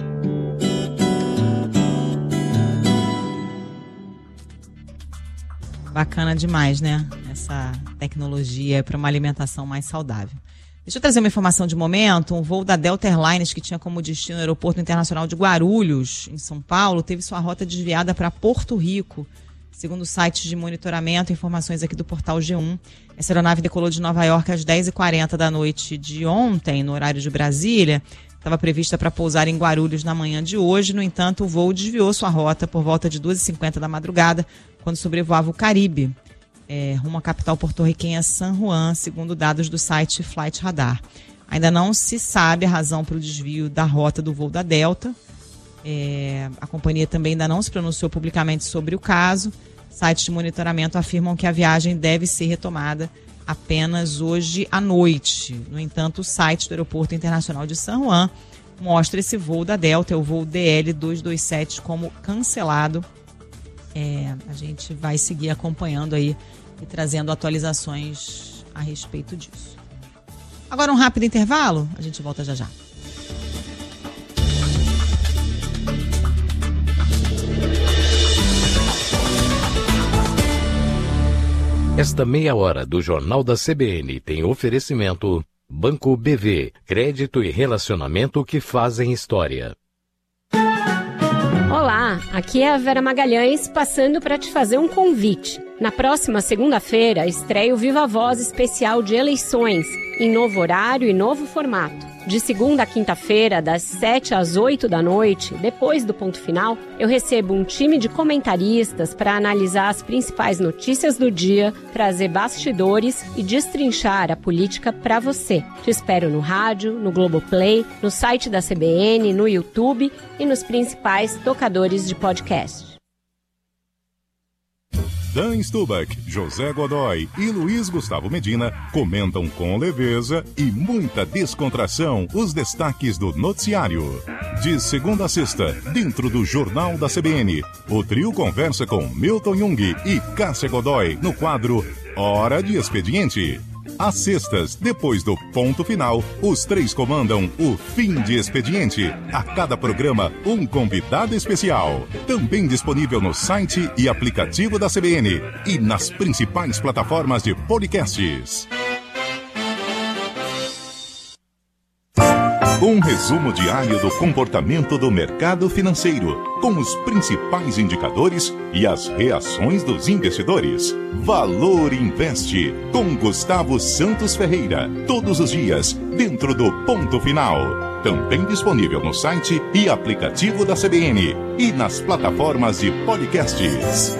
Bacana demais, né? Essa tecnologia para uma alimentação mais saudável. Deixa eu trazer uma informação de momento. Um voo da Delta Airlines, que tinha como destino o Aeroporto Internacional de Guarulhos, em São Paulo, teve sua rota desviada para Porto Rico. Segundo sites de monitoramento, informações aqui do portal G1, essa aeronave decolou de Nova York às 10h40 da noite de ontem, no horário de Brasília. Estava prevista para pousar em Guarulhos na manhã de hoje. No entanto, o voo desviou sua rota por volta de 2h50 da madrugada, quando sobrevoava o Caribe, rumo à capital porto-riquenha San Juan, segundo dados do site Flight Radar. Ainda não se sabe a razão para o desvio da rota do voo da Delta. A companhia também ainda não se pronunciou publicamente sobre o caso. Sites de monitoramento afirmam que a viagem deve ser retomada apenas hoje à noite. No entanto, o site do Aeroporto Internacional de San Juan mostra esse voo da Delta, o voo DL227, como cancelado. A gente vai seguir acompanhando aí e trazendo atualizações a respeito disso. Agora um rápido intervalo, a gente volta já já. Esta meia hora do Jornal da CBN tem oferecimento Banco BV, crédito e relacionamento que fazem história. Olá, aqui é a Vera Magalhães passando para te fazer um convite. Na próxima segunda-feira estreia o Viva Voz especial de eleições, em novo horário e novo formato. De segunda a quinta-feira, das 7 às 8 da noite, depois do ponto final, eu recebo um time de comentaristas para analisar as principais notícias do dia, trazer bastidores e destrinchar a política para você. Te espero no rádio, no Globoplay, no site da CBN, no YouTube e nos principais tocadores de podcast. Dan Stubach, José Godoy e Luiz Gustavo Medina comentam com leveza e muita descontração os destaques do noticiário. De segunda a sexta, dentro do Jornal da CBN, o trio conversa com Milton Jung e Cássia Godoy no quadro Hora de Expediente. Às sextas, depois do ponto final, os três comandam o Fim de Expediente. A cada programa, um convidado especial. Também disponível no site e aplicativo da CBN e nas principais plataformas de podcasts. Um resumo diário do comportamento do mercado financeiro, com os principais indicadores e as reações dos investidores. Valor Investe, com Gustavo Santos Ferreira, todos os dias, dentro do ponto final. Também disponível no site e aplicativo da CBN e nas plataformas de podcasts.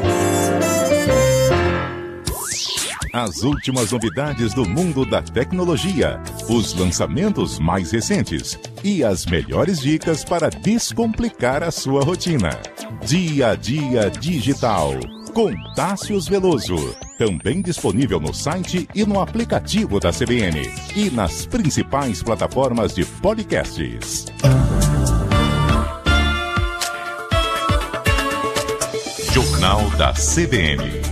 As últimas novidades do mundo da tecnologia, os lançamentos mais recentes e as melhores dicas para descomplicar a sua rotina. Dia a Dia Digital, com Tássius Veloso. Também disponível no site e no aplicativo da CBN e nas principais plataformas de podcasts. Jornal da CBN.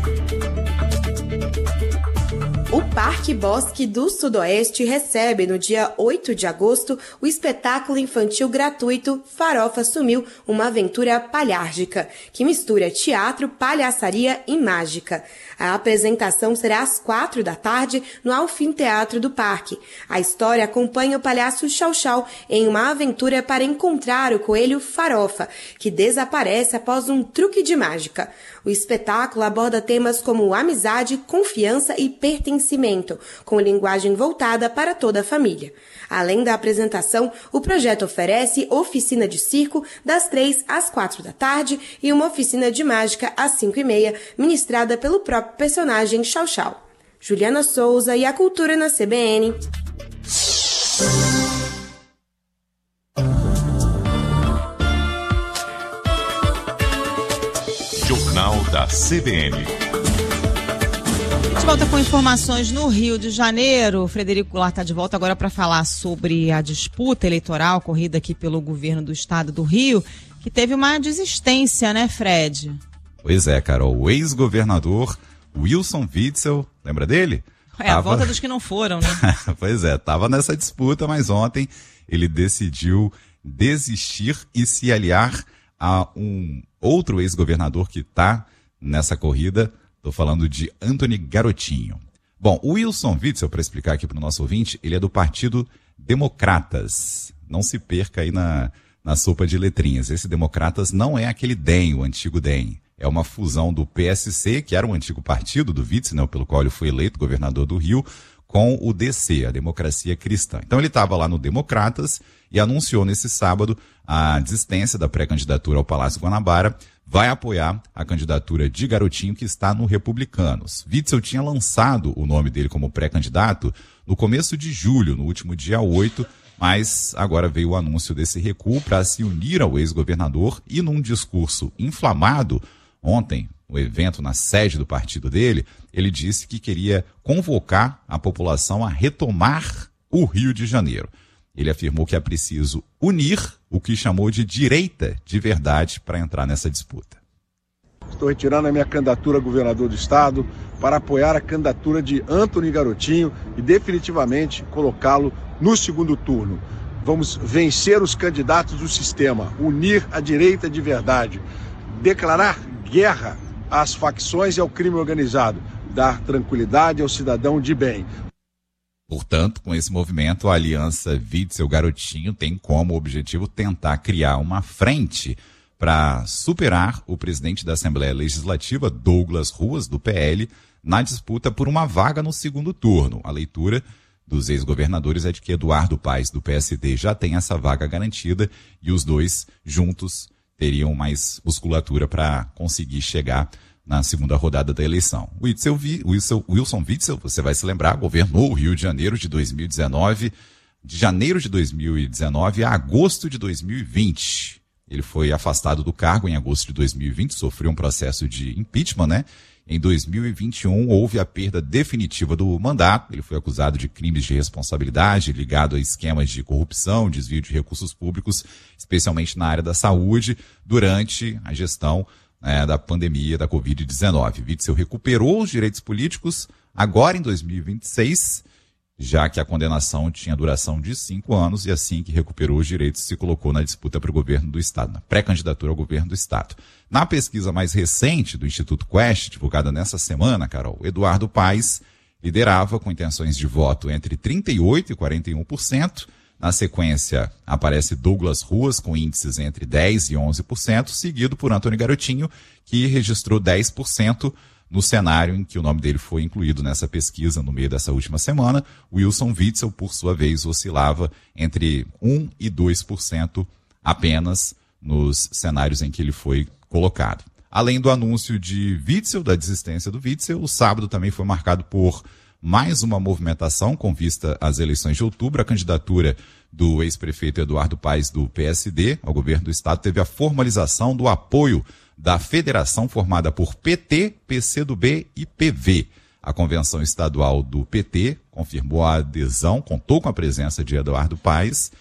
O Parque Bosque do Sudoeste recebe no dia 8 de agosto o espetáculo infantil gratuito Farofa Sumiu, uma aventura palhárgica, que mistura teatro, palhaçaria e mágica. A apresentação será às 4 da tarde no Anfiteatro do Parque. A história acompanha o palhaço Chau Chau em uma aventura para encontrar o coelho Farofa, que desaparece após um truque de mágica. O espetáculo aborda temas como amizade, confiança e pertencimento, com linguagem voltada para toda a família. Além da apresentação, o projeto oferece oficina de circo das 3 às 4 da tarde e uma oficina de mágica às 5h30, ministrada pelo próprio personagem Chau Chau. Juliana Souza e a Cultura na CBN. Jornal da CBN. A gente volta com informações no Rio de Janeiro. O Frederico Goulart está de volta agora para falar sobre a disputa eleitoral ocorrida aqui pelo governo do estado do Rio, que teve uma desistência, né, Fred? Pois é, Carol. O ex-governador Wilson Witzel, lembra dele? A volta dos que não foram, né? Pois é, estava nessa disputa, mas ontem ele decidiu desistir e se aliar a um outro ex-governador que está nessa corrida. Estou falando de Antony Garotinho. Bom, o Wilson Witzel, para explicar aqui para o nosso ouvinte, ele é do Partido Democratas. Não se perca aí na sopa de letrinhas. Esse Democratas não é aquele DEM, o antigo DEM. É uma fusão do PSC, que era um antigo partido do Witzel, né, pelo qual ele foi eleito governador do Rio, com o DC, a Democracia Cristã. Então ele estava lá no Democratas e anunciou nesse sábado a desistência da pré-candidatura ao Palácio Guanabara, vai apoiar a candidatura de Garotinho, que está no Republicanos. Witzel tinha lançado o nome dele como pré-candidato no começo de julho, no último dia 8, Mas agora veio o anúncio desse recuo para se unir ao ex-governador e num discurso inflamado ontem, no evento na sede do partido dele, ele disse que queria convocar a população a retomar o Rio de Janeiro. Ele afirmou que é preciso unir o que chamou de direita de verdade para entrar nessa disputa. Estou retirando a minha candidatura a governador do estado para apoiar a candidatura de Antony Garotinho e definitivamente colocá-lo no segundo turno. Vamos vencer os candidatos do sistema, unir a direita de verdade, declarar guerra às facções e ao crime organizado, dar tranquilidade ao cidadão de bem. Portanto, com esse movimento, a Aliança Witzel-Garotinho tem como objetivo tentar criar uma frente para superar o presidente da Assembleia Legislativa, Douglas Ruas, do PL, na disputa por uma vaga no segundo turno. A leitura dos ex-governadores é de que Eduardo Paes, do PSD, já tem essa vaga garantida e os dois juntos teriam mais musculatura para conseguir chegar na segunda rodada da eleição. Wilson Witzel, você vai se lembrar, governou o Rio de Janeiro de 2019, de janeiro de 2019 a agosto de 2020. Ele foi afastado do cargo em agosto de 2020, sofreu um processo de impeachment, né? Em 2021, houve a perda definitiva do mandato. Ele foi acusado de crimes de responsabilidade ligado a esquemas de corrupção, desvio de recursos públicos, especialmente na área da saúde, durante a gestão da pandemia da Covid-19. Witzel recuperou os direitos políticos agora em 2026, já que a condenação tinha duração de 5 anos e assim que recuperou os direitos se colocou na disputa para o governo do Estado, na pré-candidatura ao governo do Estado. Na pesquisa mais recente do Instituto Quest, divulgada nessa semana, Carol, Eduardo Paes liderava com intenções de voto entre 38% e 41%. Na sequência, aparece Douglas Ruas com índices entre 10% e 11%, seguido por Antony Garotinho, que registrou 10%, no cenário em que o nome dele foi incluído nessa pesquisa no meio dessa última semana. Wilson Witzel, por sua vez, oscilava entre 1% e 2% apenas nos cenários em que ele foi colocado. Além do anúncio de Witzel, da desistência do Witzel, o sábado também foi marcado por mais uma movimentação com vista às eleições de outubro. A candidatura do ex-prefeito Eduardo Paes, do PSD, ao governo do estado, teve a formalização do apoio da federação formada por PT, PCdoB e PV. A convenção estadual do PT confirmou a adesão, contou com a presença de Eduardo Paes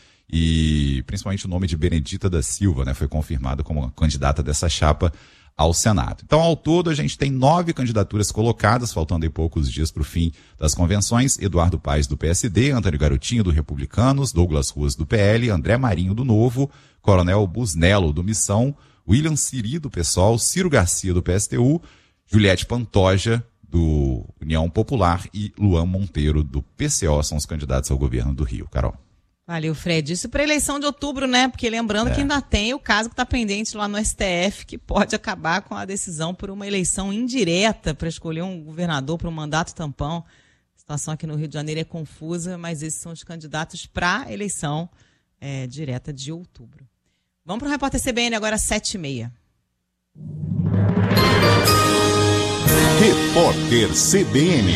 e principalmente o nome de Benedita da Silva, né, foi confirmado como candidata dessa chapa ao Senado. Então, ao todo, a gente tem 9 candidaturas colocadas, faltando aí poucos dias para o fim das convenções. Eduardo Paes, do PSD, Antony Garotinho, do Republicanos, Douglas Ruas, do PL, André Marinho, do Novo, Coronel Busnello, do Missão, William Siri, do PSOL, Ciro Garcia, do PSTU, Juliette Pantoja, do União Popular e Luan Monteiro, do PCO, são os candidatos ao governo do Rio. Carol. Valeu, Fred. Isso para a eleição de outubro, né? Porque lembrando que ainda tem o caso que está pendente lá no STF, que pode acabar com a decisão por uma eleição indireta para escolher um governador para um mandato tampão. A situação aqui no Rio de Janeiro é confusa, mas esses são os candidatos para a eleição direta de outubro. Vamos para o Repórter CBN agora, 7h30. Repórter CBN.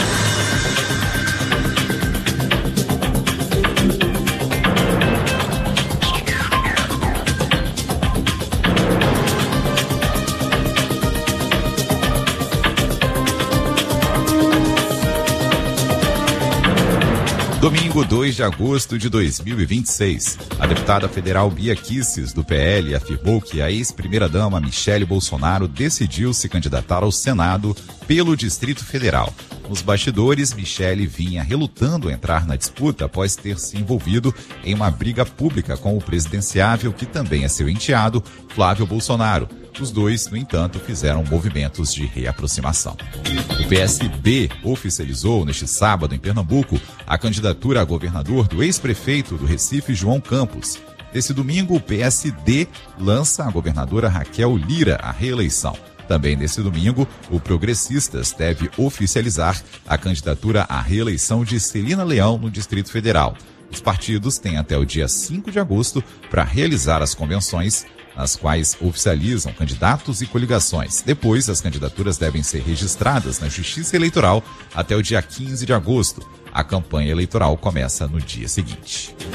Domingo, 2 de agosto de 2026, a deputada federal Bia Kicis, do PL, afirmou que a ex-primeira-dama Michele Bolsonaro decidiu se candidatar ao Senado pelo Distrito Federal. Nos bastidores, Michele vinha relutando a entrar na disputa após ter se envolvido em uma briga pública com o presidenciável, que também é seu enteado, Flávio Bolsonaro. Os dois, no entanto, fizeram movimentos de reaproximação. O PSB oficializou neste sábado em Pernambuco a candidatura a governador do ex-prefeito do Recife, João Campos. Nesse domingo, o PSD lança a governadora Raquel Lira à reeleição. Também nesse domingo, o Progressistas deve oficializar a candidatura à reeleição de Celina Leão no Distrito Federal. Os partidos têm até o dia 5 de agosto para realizar as convenções, nas quais oficializam candidatos e coligações. Depois, as candidaturas devem ser registradas na Justiça Eleitoral até o dia 15 de agosto. A campanha eleitoral começa no dia seguinte.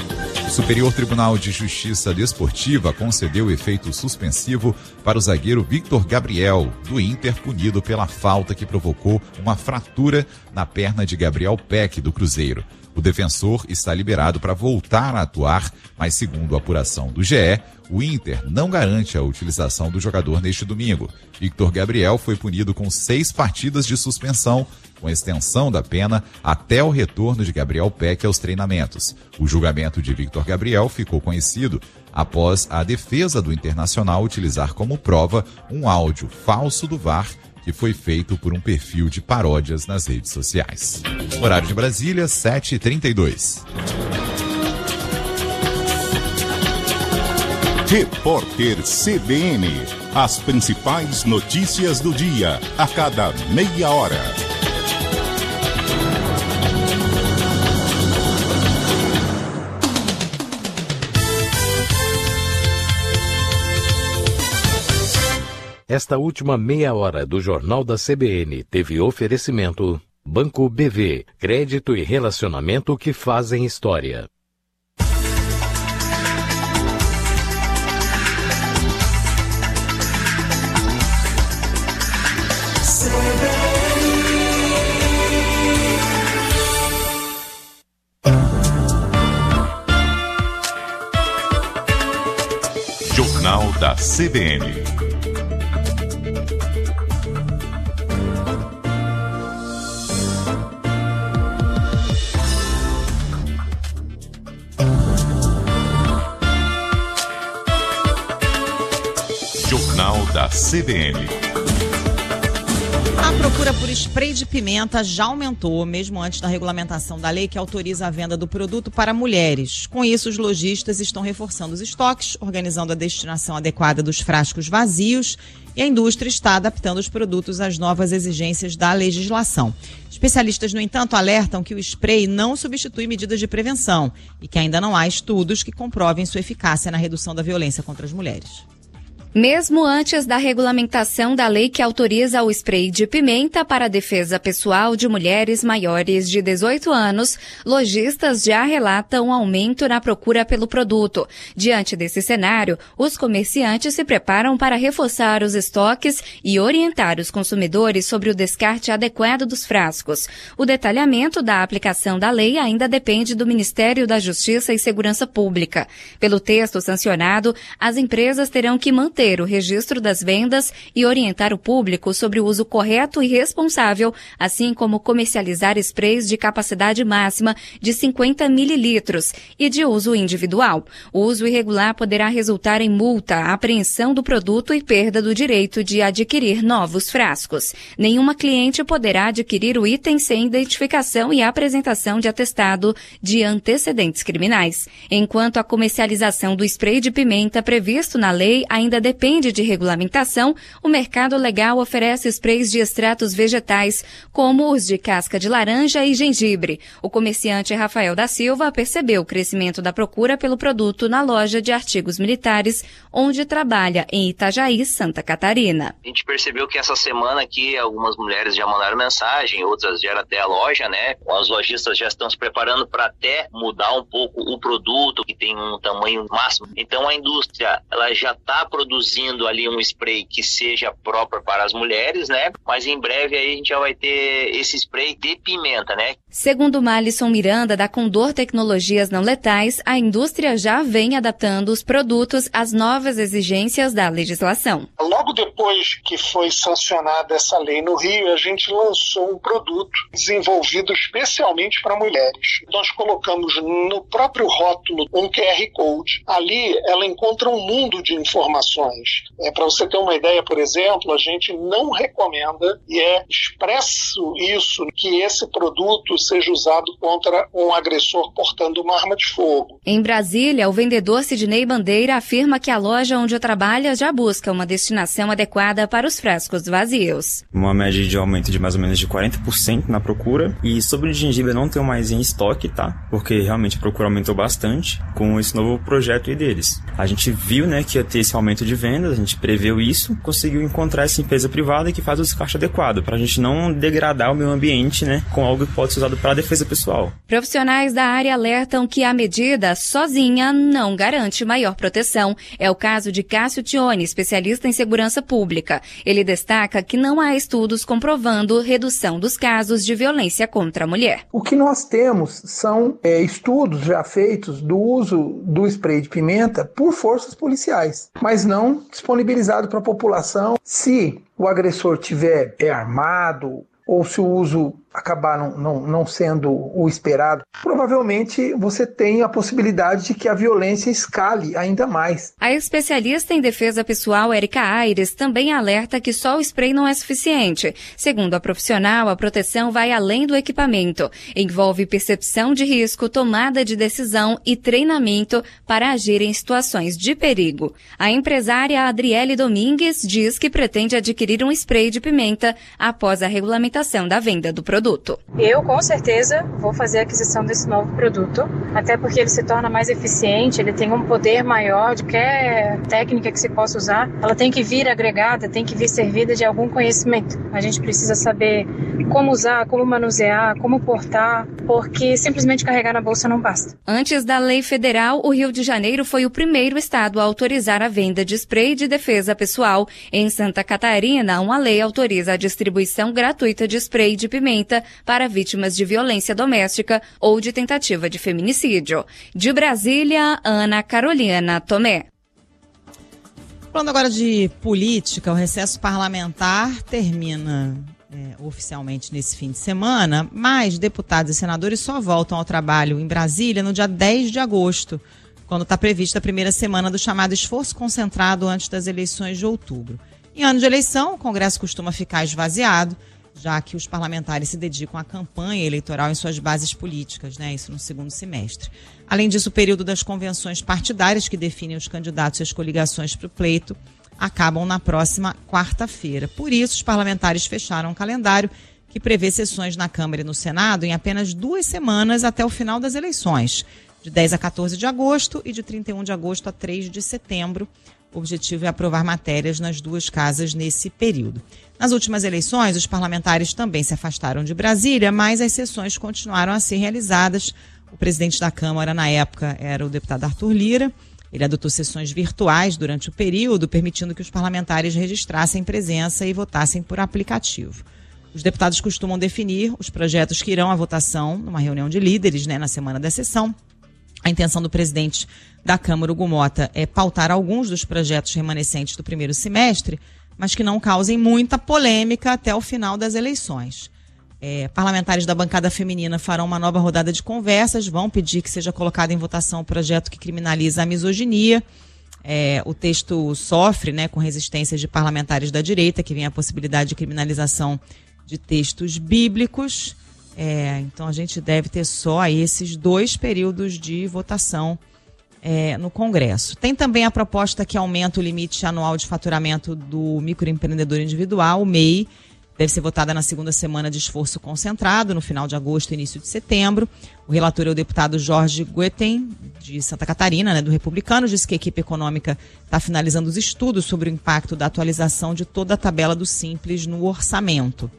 O Superior Tribunal de Justiça Desportiva concedeu efeito suspensivo para o zagueiro Victor Gabriel, do Inter, punido pela falta que provocou uma fratura na perna de Gabriel Peck, do Cruzeiro. O defensor está liberado para voltar a atuar, mas segundo a apuração do GE, o Inter não garante a utilização do jogador neste domingo. Victor Gabriel foi punido com 6 partidas de suspensão, com extensão da pena até o retorno de Gabriel Peck aos treinamentos. O julgamento de Victor Gabriel ficou conhecido após a defesa do Internacional utilizar como prova um áudio falso do VAR que foi feito por um perfil de paródias nas redes sociais. Horário de Brasília, 7h32. Repórter CBN. As principais notícias do dia, a cada meia hora. Esta última meia hora do Jornal da CBN teve oferecimento Banco BV, crédito e relacionamento que fazem história. Jornal da CBN. Jornal da CBN. A procura por spray de pimenta já aumentou, mesmo antes da regulamentação da lei que autoriza a venda do produto para mulheres. Com isso, os lojistas estão reforçando os estoques, organizando a destinação adequada dos frascos vazios e a indústria está adaptando os produtos às novas exigências da legislação. Especialistas, no entanto, alertam que o spray não substitui medidas de prevenção e que ainda não há estudos que comprovem sua eficácia na redução da violência contra as mulheres. Mesmo antes da regulamentação da lei que autoriza o spray de pimenta para a defesa pessoal de mulheres maiores de 18 anos, lojistas já relatam um aumento na procura pelo produto. Diante desse cenário, os comerciantes se preparam para reforçar os estoques e orientar os consumidores sobre o descarte adequado dos frascos. O detalhamento da aplicação da lei ainda depende do Ministério da Justiça e Segurança Pública. Pelo texto sancionado, as empresas terão que manter o registro das vendas e orientar o público sobre o uso correto e responsável, assim como comercializar sprays de capacidade máxima de 50 mililitros e de uso individual. O uso irregular poderá resultar em multa, apreensão do produto e perda do direito de adquirir novos frascos. Nenhuma cliente poderá adquirir o item sem identificação e apresentação de atestado de antecedentes criminais. Enquanto a comercialização do spray de pimenta previsto na lei ainda depende de regulamentação, o mercado legal oferece sprays de extratos vegetais, como os de casca de laranja e gengibre. O comerciante Rafael da Silva percebeu o crescimento da procura pelo produto na loja de artigos militares, onde trabalha em Itajaí, Santa Catarina. A gente percebeu que essa semana aqui algumas mulheres já mandaram mensagem, outras vieram até a loja, né? Os lojistas já estão se preparando para até mudar um pouco o produto, que tem um tamanho máximo. Então a indústria, ela já está produzindo ali um spray que seja próprio para as mulheres, né? Mas em breve aí a gente já vai ter esse spray de pimenta, né? Segundo Malisson Miranda, da Condor Tecnologias Não Letais, a indústria já vem adaptando os produtos às novas exigências da legislação. Logo depois que foi sancionada essa lei no Rio, a gente lançou um produto desenvolvido especialmente para mulheres. Nós colocamos no próprio rótulo um QR Code. Ali ela encontra um mundo de informações. Para você ter uma ideia, por exemplo, a gente não recomenda, e é expresso isso, que esse produto seja usado contra um agressor portando uma arma de fogo. Em Brasília, o vendedor Sidney Bandeira afirma que a loja onde trabalha já busca uma destinação adequada para os frascos vazios. Uma média de aumento de mais ou menos de 40% na procura. E sobre o gengibre, eu não tenho mais em estoque, tá? Porque realmente a procura aumentou bastante com esse novo projeto aí deles. A gente viu, né, que ia ter esse aumento de vendas, a gente preveu isso, conseguiu encontrar essa empresa privada que faz o descarte adequado, para a gente não degradar o meio ambiente, né, com algo que pode ser usado para a defesa pessoal. Profissionais da área alertam que a medida sozinha não garante maior proteção. É o caso de Cássio Tione, especialista em segurança pública. Ele destaca que não há estudos comprovando redução dos casos de violência contra a mulher. O que nós temos são estudos já feitos do uso do spray de pimenta por forças policiais, mas não disponibilizado para a população. Se o agressor tiver armado ou se o uso acabar não sendo o esperado, provavelmente você tem a possibilidade de que a violência escale ainda mais. A especialista em defesa pessoal, Érica Aires, também alerta que só o spray não é suficiente. Segundo a profissional, a proteção vai além do equipamento. Envolve percepção de risco, tomada de decisão e treinamento para agir em situações de perigo. A empresária Adriele Domingues diz que pretende adquirir um spray de pimenta após a regulamentação da venda do produto. Eu, com certeza, vou fazer a aquisição desse novo produto, até porque ele se torna mais eficiente, ele tem um poder maior de qualquer técnica que se possa usar. Ela tem que vir agregada, tem que vir servida de algum conhecimento. A gente precisa saber como usar, como manusear, como portar, porque simplesmente carregar na bolsa não basta. Antes da lei federal, o Rio de Janeiro foi o primeiro estado a autorizar a venda de spray de defesa pessoal. Em Santa Catarina, uma lei autoriza a distribuição gratuita de spray de pimenta para vítimas de violência doméstica ou de tentativa de feminicídio. De Brasília, Ana Carolina Tomé. Falando agora de política, o recesso parlamentar termina oficialmente nesse fim de semana, mas deputados e senadores só voltam ao trabalho em Brasília no dia 10 de agosto, quando está prevista a primeira semana do chamado esforço concentrado antes das eleições de outubro. Em ano de eleição, o Congresso costuma ficar esvaziado, já que os parlamentares se dedicam à campanha eleitoral em suas bases políticas, né? Isso no segundo semestre. Além disso, o período das convenções partidárias que definem os candidatos e as coligações para o pleito acabam na próxima quarta-feira. Por isso, os parlamentares fecharam um calendário que prevê sessões na Câmara e no Senado em apenas 2 semanas até o final das eleições, de 10 a 14 de agosto e de 31 de agosto a 3 de setembro. O objetivo é aprovar matérias nas duas casas nesse período. Nas últimas eleições, os parlamentares também se afastaram de Brasília, mas as sessões continuaram a ser realizadas. O presidente da Câmara, na época, era o deputado Arthur Lira. Ele adotou sessões virtuais durante o período, permitindo que os parlamentares registrassem presença e votassem por aplicativo. Os deputados costumam definir os projetos que irão à votação numa reunião de líderes, na semana da sessão. A intenção do presidente da Câmara, Hugo Mota, é pautar alguns dos projetos remanescentes do primeiro semestre, mas que não causem muita polêmica até o final das eleições. Parlamentares da bancada feminina farão uma nova rodada de conversas, vão pedir que seja colocado em votação o projeto que criminaliza a misoginia. O texto sofre, com resistências de parlamentares da direita, que vem a possibilidade de criminalização de textos bíblicos. Então a gente deve ter só aí esses 2 períodos de votação no Congresso. Tem também a proposta que aumenta o limite anual de faturamento do microempreendedor individual, o MEI. Deve ser votada na segunda semana de esforço concentrado, no final de agosto e início de setembro. O relator é o deputado Jorge Goeten, de Santa Catarina, do Republicano, disse que a equipe econômica está finalizando os estudos sobre o impacto da atualização de toda a tabela do Simples no orçamento.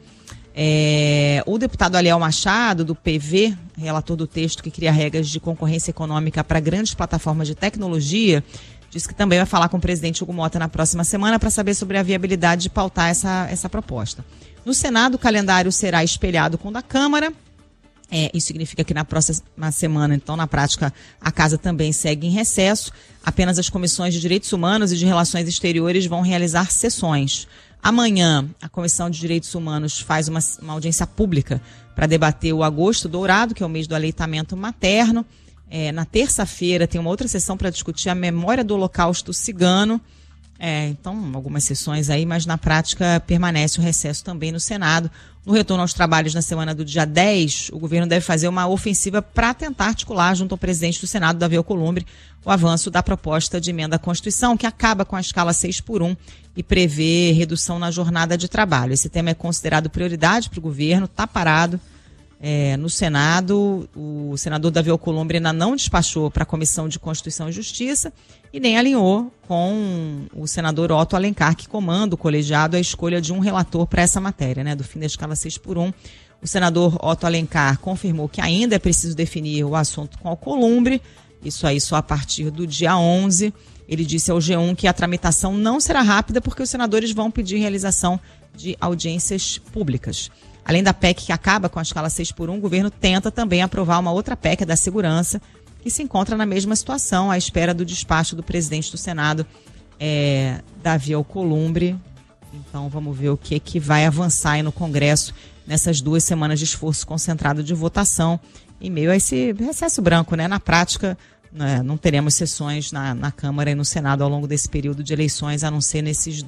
O deputado Aliel Machado, do PV, relator do texto que cria regras de concorrência econômica para grandes plataformas de tecnologia, disse que também vai falar com o presidente Hugo Mota na próxima semana para saber sobre a viabilidade de pautar essa proposta. No Senado, o calendário será espelhado com o da Câmara. Isso significa que na próxima semana, então, na prática, a Casa também segue em recesso. Apenas as comissões de Direitos Humanos e de Relações Exteriores vão realizar sessões. Amanhã, a Comissão de Direitos Humanos faz uma audiência pública para debater o Agosto Dourado, que é o mês do aleitamento materno. Na terça-feira tem uma outra sessão para discutir a memória do Holocausto cigano. Então, algumas sessões aí, mas na prática permanece o recesso também no Senado. No retorno aos trabalhos na semana do dia 10, o governo deve fazer uma ofensiva para tentar articular junto ao presidente do Senado, Davi Alcolumbre, o avanço da proposta de emenda à Constituição, que acaba com a escala 6x1 e prevê redução na jornada de trabalho. Esse tema é considerado prioridade para o governo, está parado. no Senado. O senador Davi Alcolumbre ainda não despachou para a Comissão de Constituição e Justiça e nem alinhou com o senador Otto Alencar, que comanda o colegiado, a escolha de um relator para essa matéria, né, do fim da escala 6x1. O senador Otto Alencar confirmou que ainda é preciso definir o assunto com Alcolumbre, isso aí só a partir do dia 11. Ele disse ao G1 que a tramitação não será rápida porque os senadores vão pedir realização de audiências públicas. Além da PEC que acaba com a escala 6x1, o governo tenta também aprovar uma outra PEC da segurança, que se encontra na mesma situação, à espera do despacho do presidente do Senado, Davi Alcolumbre. Então vamos ver o que vai avançar aí no Congresso nessas 2 semanas de esforço concentrado de votação, em meio a esse recesso branco, né? Na prática, não teremos sessões na Câmara e no Senado ao longo desse período de eleições, a não ser nesses